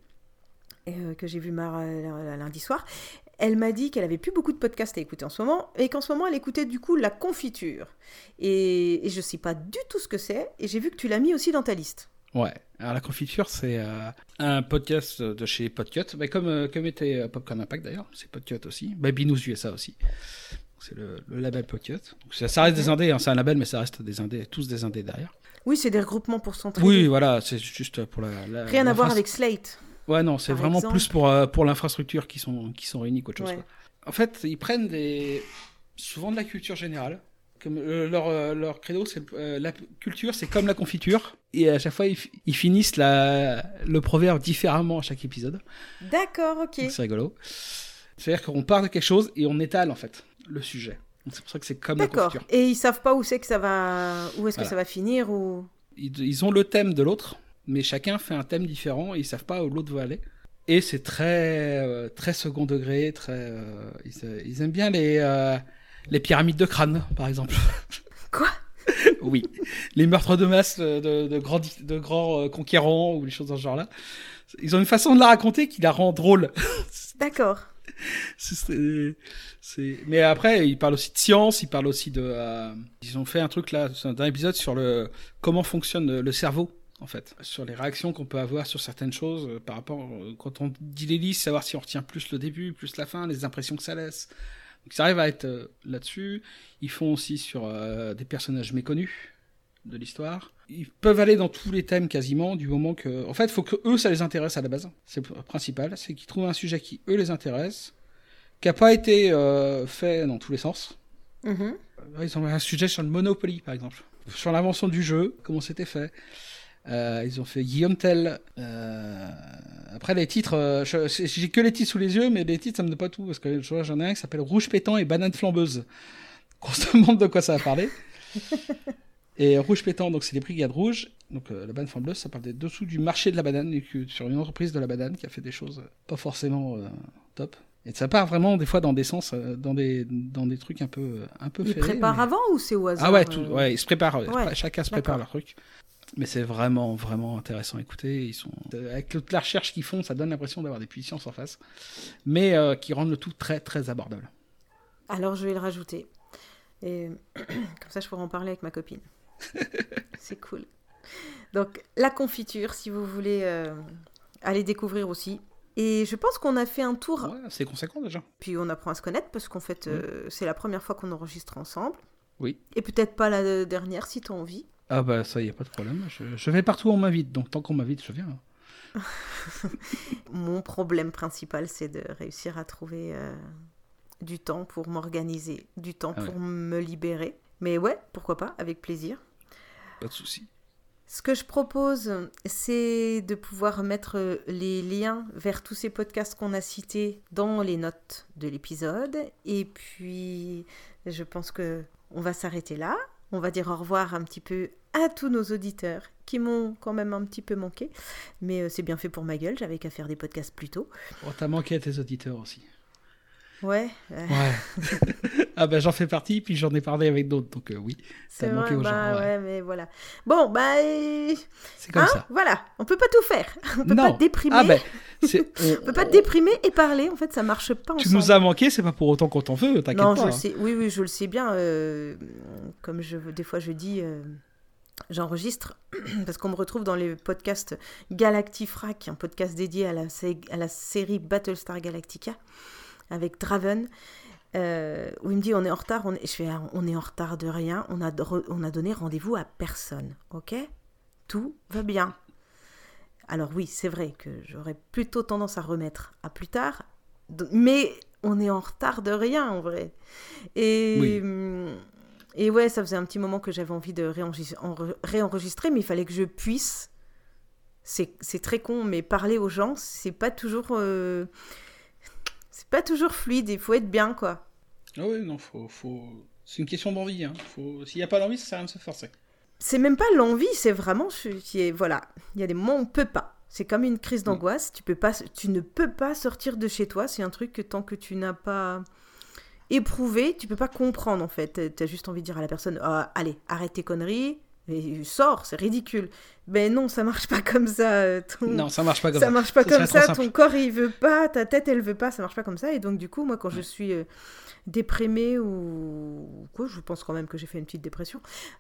euh, que j'ai vue mar- lundi soir, elle m'a dit qu'elle avait plus beaucoup de podcasts à écouter en ce moment, et qu'en ce moment, elle écoutait du coup la confiture. Et, et je sais pas du tout ce que c'est, et j'ai vu que tu l'as mis aussi dans ta liste. Ouais, alors la confiture, c'est euh, un podcast de chez Podcut, bah, comme, euh, comme était Popcorn Impact d'ailleurs, c'est Podcut aussi, bah, Binous U S A aussi. C'est le, le label Podcut. Donc ça, ça reste des indés, hein, c'est un label, mais ça reste des indés, tous des indés derrière. Oui, c'est des regroupements pour s'entraider. Oui, voilà, c'est juste pour la... la Rien à voir avec Slate. Ouais, non, c'est vraiment exemple. plus pour, euh, pour l'infrastructure qui sont, qui sont réunis qu'autre chose. Ouais. Quoi. En fait, ils prennent des... souvent de la culture générale. Comme, euh, leur, euh, leur credo, c'est euh, la culture, c'est comme la confiture. Et à chaque fois, ils, ils finissent la, le proverbe différemment à chaque épisode. D'accord, ok. Donc, c'est rigolo. C'est-à-dire qu'on part de quelque chose et on étale, en fait, le sujet. Donc, c'est pour ça que c'est comme D'accord. la confiture. Et ils savent pas où c'est que ça va... Où est-ce voilà. que ça va finir ou... ils, ils ont le thème de l'autre, mais chacun fait un thème différent et ils savent pas où l'autre va aller. Et c'est très, euh, très second degré, très... Euh, ils, ils aiment bien les... Euh, Les pyramides de crâne, par exemple. Quoi ? Oui. Les meurtres de masse de, de grands, de grands conquérants ou les choses dans ce genre-là. Ils ont une façon de la raconter qui la rend drôle. D'accord. c'est, c'est, c'est... Mais après, ils parlent aussi de science, ils parlent aussi de... Euh... Ils ont fait un truc là, un épisode sur le comment fonctionne le cerveau, en fait. Sur les réactions qu'on peut avoir sur certaines choses euh, par rapport... Euh, quand on dit les listes, savoir si on retient plus le début, plus la fin, les impressions que ça laisse... Donc, ils arrivent à être euh, là-dessus. Ils font aussi sur euh, des personnages méconnus de l'histoire. Ils peuvent aller dans tous les thèmes quasiment, du moment que... En fait, il faut que eux, ça les intéresse à la base. C'est le principal, c'est qu'ils trouvent un sujet qui, eux, les intéresse, qui n'a pas été euh, fait dans tous les sens. Mm-hmm. Ils ont un sujet sur le Monopoly, par exemple. Sur l'invention du jeu, comment c'était fait. Euh, ils ont fait Guillaume Tell. Euh... Après les titres, euh, je, j'ai que les titres sous les yeux, mais les titres ça me donne pas tout parce que je vois, j'en ai un qui s'appelle Rouge pétant et Banane flambeuse. On se demande de quoi ça va parler. Et Rouge pétant, donc c'est les brigades rouges. Donc euh, la banane flambeuse, ça parle des dessous du marché de la banane, sur une entreprise de la banane qui a fait des choses pas forcément euh, top. Et ça part vraiment des fois dans des sens, euh, dans des dans des trucs un peu un peu. Ils ferrés, préparent mais... avant ou c'est au hasard? Ah ouais, tout, ouais, ils se préparent. Ouais, chacun se prépare leur truc. Mais c'est vraiment, vraiment intéressant à écouter. Ils sont... Avec toute la recherche qu'ils font, ça donne l'impression d'avoir des puissances en face. Mais euh, qui rendent le tout très, très abordable. Alors, je vais le rajouter. Et comme ça, je pourrai en parler avec ma copine. C'est cool. Donc, la confiture, si vous voulez euh, aller découvrir aussi. Et je pense qu'on a fait un tour... Ouais, c'est conséquent déjà. Puis on apprend à se connaître, parce qu'en fait, euh, c'est la première fois qu'on enregistre ensemble. Oui. Et peut-être pas la dernière, si tu as envie. Ah bah ça, il n'y a pas de problème. Je, je vais partout où on m'invite, donc tant qu'on m'invite, je viens. Mon problème principal, c'est de réussir à trouver euh, du temps pour m'organiser, du temps ah pour ouais. me libérer. Mais ouais, pourquoi pas, avec plaisir. pas de souci. Ce que je propose, c'est de pouvoir mettre les liens vers tous ces podcasts qu'on a cités dans les notes de l'épisode. Et puis, je pense qu'on va s'arrêter là. On va dire au revoir un petit peu à tous nos auditeurs qui m'ont quand même un petit peu manqué. Mais euh, c'est bien fait pour ma gueule, j'avais qu'à faire des podcasts plus tôt. Oh, t'as manqué à tes auditeurs aussi. Ouais. Euh... Ouais. Ah ben j'en fais partie, puis j'en ai parlé avec d'autres, donc euh, oui. C'est t'as vrai, manqué aux bah, gens. Ouais. ouais, mais voilà. Bon, bah... euh, C'est comme hein, ça. Voilà, on peut pas tout faire. On peut non. pas déprimer. Ah ben, c'est... On peut pas déprimer et parler, en fait, ça marche pas Tu ensemble. nous as manqué, c'est pas pour autant qu'on t'en veut, t'inquiète non, pas. je le hein. sais. Oui, oui, je le sais bien. euh, Comme je, des fois je dis... euh, J'enregistre parce qu'on me retrouve dans les podcasts Galactifrac, un podcast dédié à la, à la série Battlestar Galactica avec Draven, euh, où il me dit on est en retard, on est, je fais on est en retard de rien, on a, on a donné rendez-vous à personne, ok ? Tout va bien. Alors oui, c'est vrai que j'aurais plutôt tendance à remettre à plus tard, mais on est en retard de rien en vrai. Et... Oui. Et ouais, ça faisait un petit moment que j'avais envie de réenregistrer, réenregistrer mais il fallait que je puisse. C'est, c'est très con, mais parler aux gens, c'est pas toujours, euh... c'est pas toujours fluide. Il faut être bien, quoi. Ah oui, non, faut, faut... c'est une question d'envie. Hein. Faut... S'il n'y a pas d'envie, ça sert à rien de se forcer. C'est même pas l'envie, c'est vraiment, c'est... voilà, il y a des moments où on peut pas. C'est comme une crise d'angoisse. Tu peux pas, tu ne peux pas sortir de chez toi. C'est un truc que tant que tu n'as pas éprouvé, tu peux pas comprendre en fait. T'as juste envie de dire à la personne ah, allez, arrête tes conneries et sors, c'est ridicule. Ben non, ça marche pas comme ça. Ton... Non, ça marche pas comme ça. Ça marche pas ça comme ça, ton corps il veut pas, ta tête elle veut pas, ça marche pas comme ça. Et donc du coup, moi quand ouais. je suis euh, déprimée ou quoi, je pense quand même que j'ai fait une petite dépression,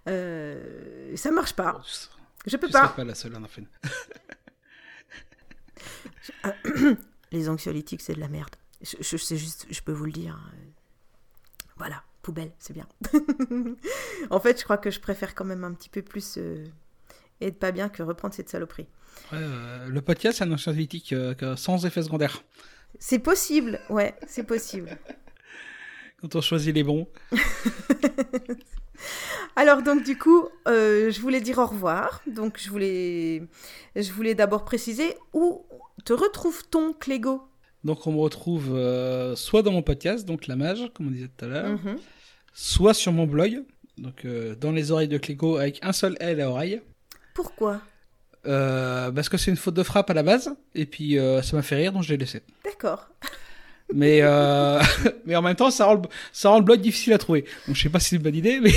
euh, ça marche pas. Oh, je peux je pas. Je pas la seule en fait. Les anxiolytiques c'est de la merde. Je, je sais juste, je peux vous le dire. Voilà, poubelle, c'est bien. En fait, je crois que je préfère quand même un petit peu plus euh, être pas bien que reprendre cette saloperie. Ouais, euh, le podcast, c'est un anxiolytique euh, sans effet secondaire. C'est possible, ouais, c'est possible. Quand on choisit les bons. Alors donc du coup, euh, je voulais dire au revoir. Donc je voulais, je voulais d'abord préciser où te retrouve-t-on, Clégo ? Donc on me retrouve euh, soit dans mon podcast, donc La Mage, comme on disait tout à l'heure, mm-hmm. soit sur mon blog, donc euh, dans les oreilles de Clégo avec un seul L à oreille. Pourquoi ? euh, Parce que c'est une faute de frappe à la base, et puis euh, ça m'a fait rire, donc je l'ai laissé. D'accord. Mais, euh... mais en même temps, ça rend, le... ça rend le blog difficile à trouver. Donc je sais pas si c'est une bonne idée, mais...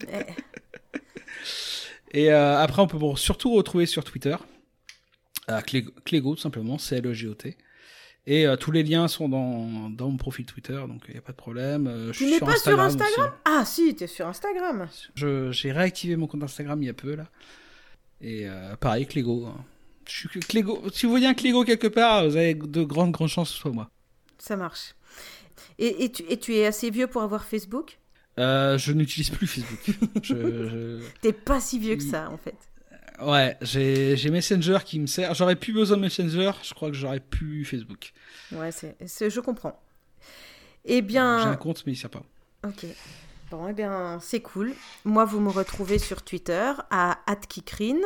Et euh, après, on peut surtout retrouver sur Twitter, à Clégo, Clégo tout simplement, C L E G O T. Et euh, tous les liens sont dans, dans mon profil Twitter, donc il n'y a pas de problème. Euh, tu n'es pas Instagram sur Instagram aussi. Ah si, tu es sur Instagram. Je, j'ai réactivé mon compte Instagram il y a peu, là. Et euh, pareil, Clégo. Hein. Je suis Clégo. Si vous voyez un Clégo quelque part, vous avez de grandes, grandes chances que ce soit moi. Ça marche. Et, et, tu, et tu es assez vieux pour avoir Facebook ? euh, Je n'utilise plus Facebook. je, je... T'es pas si vieux que ça, en fait. Ouais, j'ai, j'ai Messenger qui me sert. J'aurais plus besoin de Messenger, je crois que j'aurais plus Facebook. Ouais, c'est, c'est, je comprends. Eh bien... J'ai un compte, mais il ne sert pas. Ok. Bon, eh bien, c'est cool. Moi, vous me retrouvez sur Twitter, à atkikrine.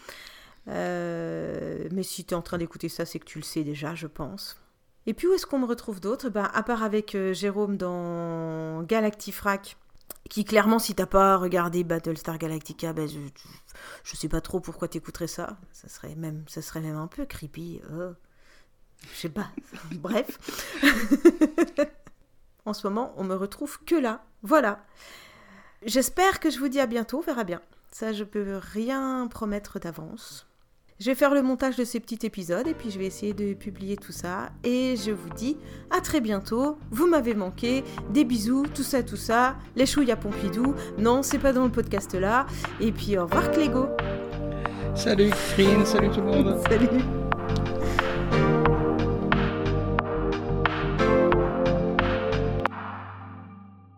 Euh, mais si tu es en train d'écouter ça, c'est que tu le sais déjà, je pense. Et puis, où est-ce qu'on me retrouve d'autre ? Ben, à part avec euh, Jérôme dans Galactifrac, qui clairement, si t'as pas regardé Battlestar Galactica, ben je, je sais pas trop pourquoi t'écouterais ça. Ça serait même, ça serait même un peu creepy. Oh. Je sais pas. Bref. En ce moment, on me retrouve que là. Voilà. J'espère que je vous dis à bientôt. On verra bien. Ça, je peux rien promettre d'avance. Je vais faire le montage de ces petits épisodes et puis je vais essayer de publier tout ça. Et je vous dis à très bientôt. Vous m'avez manqué. Des bisous, tout ça, tout ça. Les chouilles à Pompidou. Non, c'est pas dans le podcast là. Et puis au revoir Clégo. Salut Krine, salut tout le monde. Salut.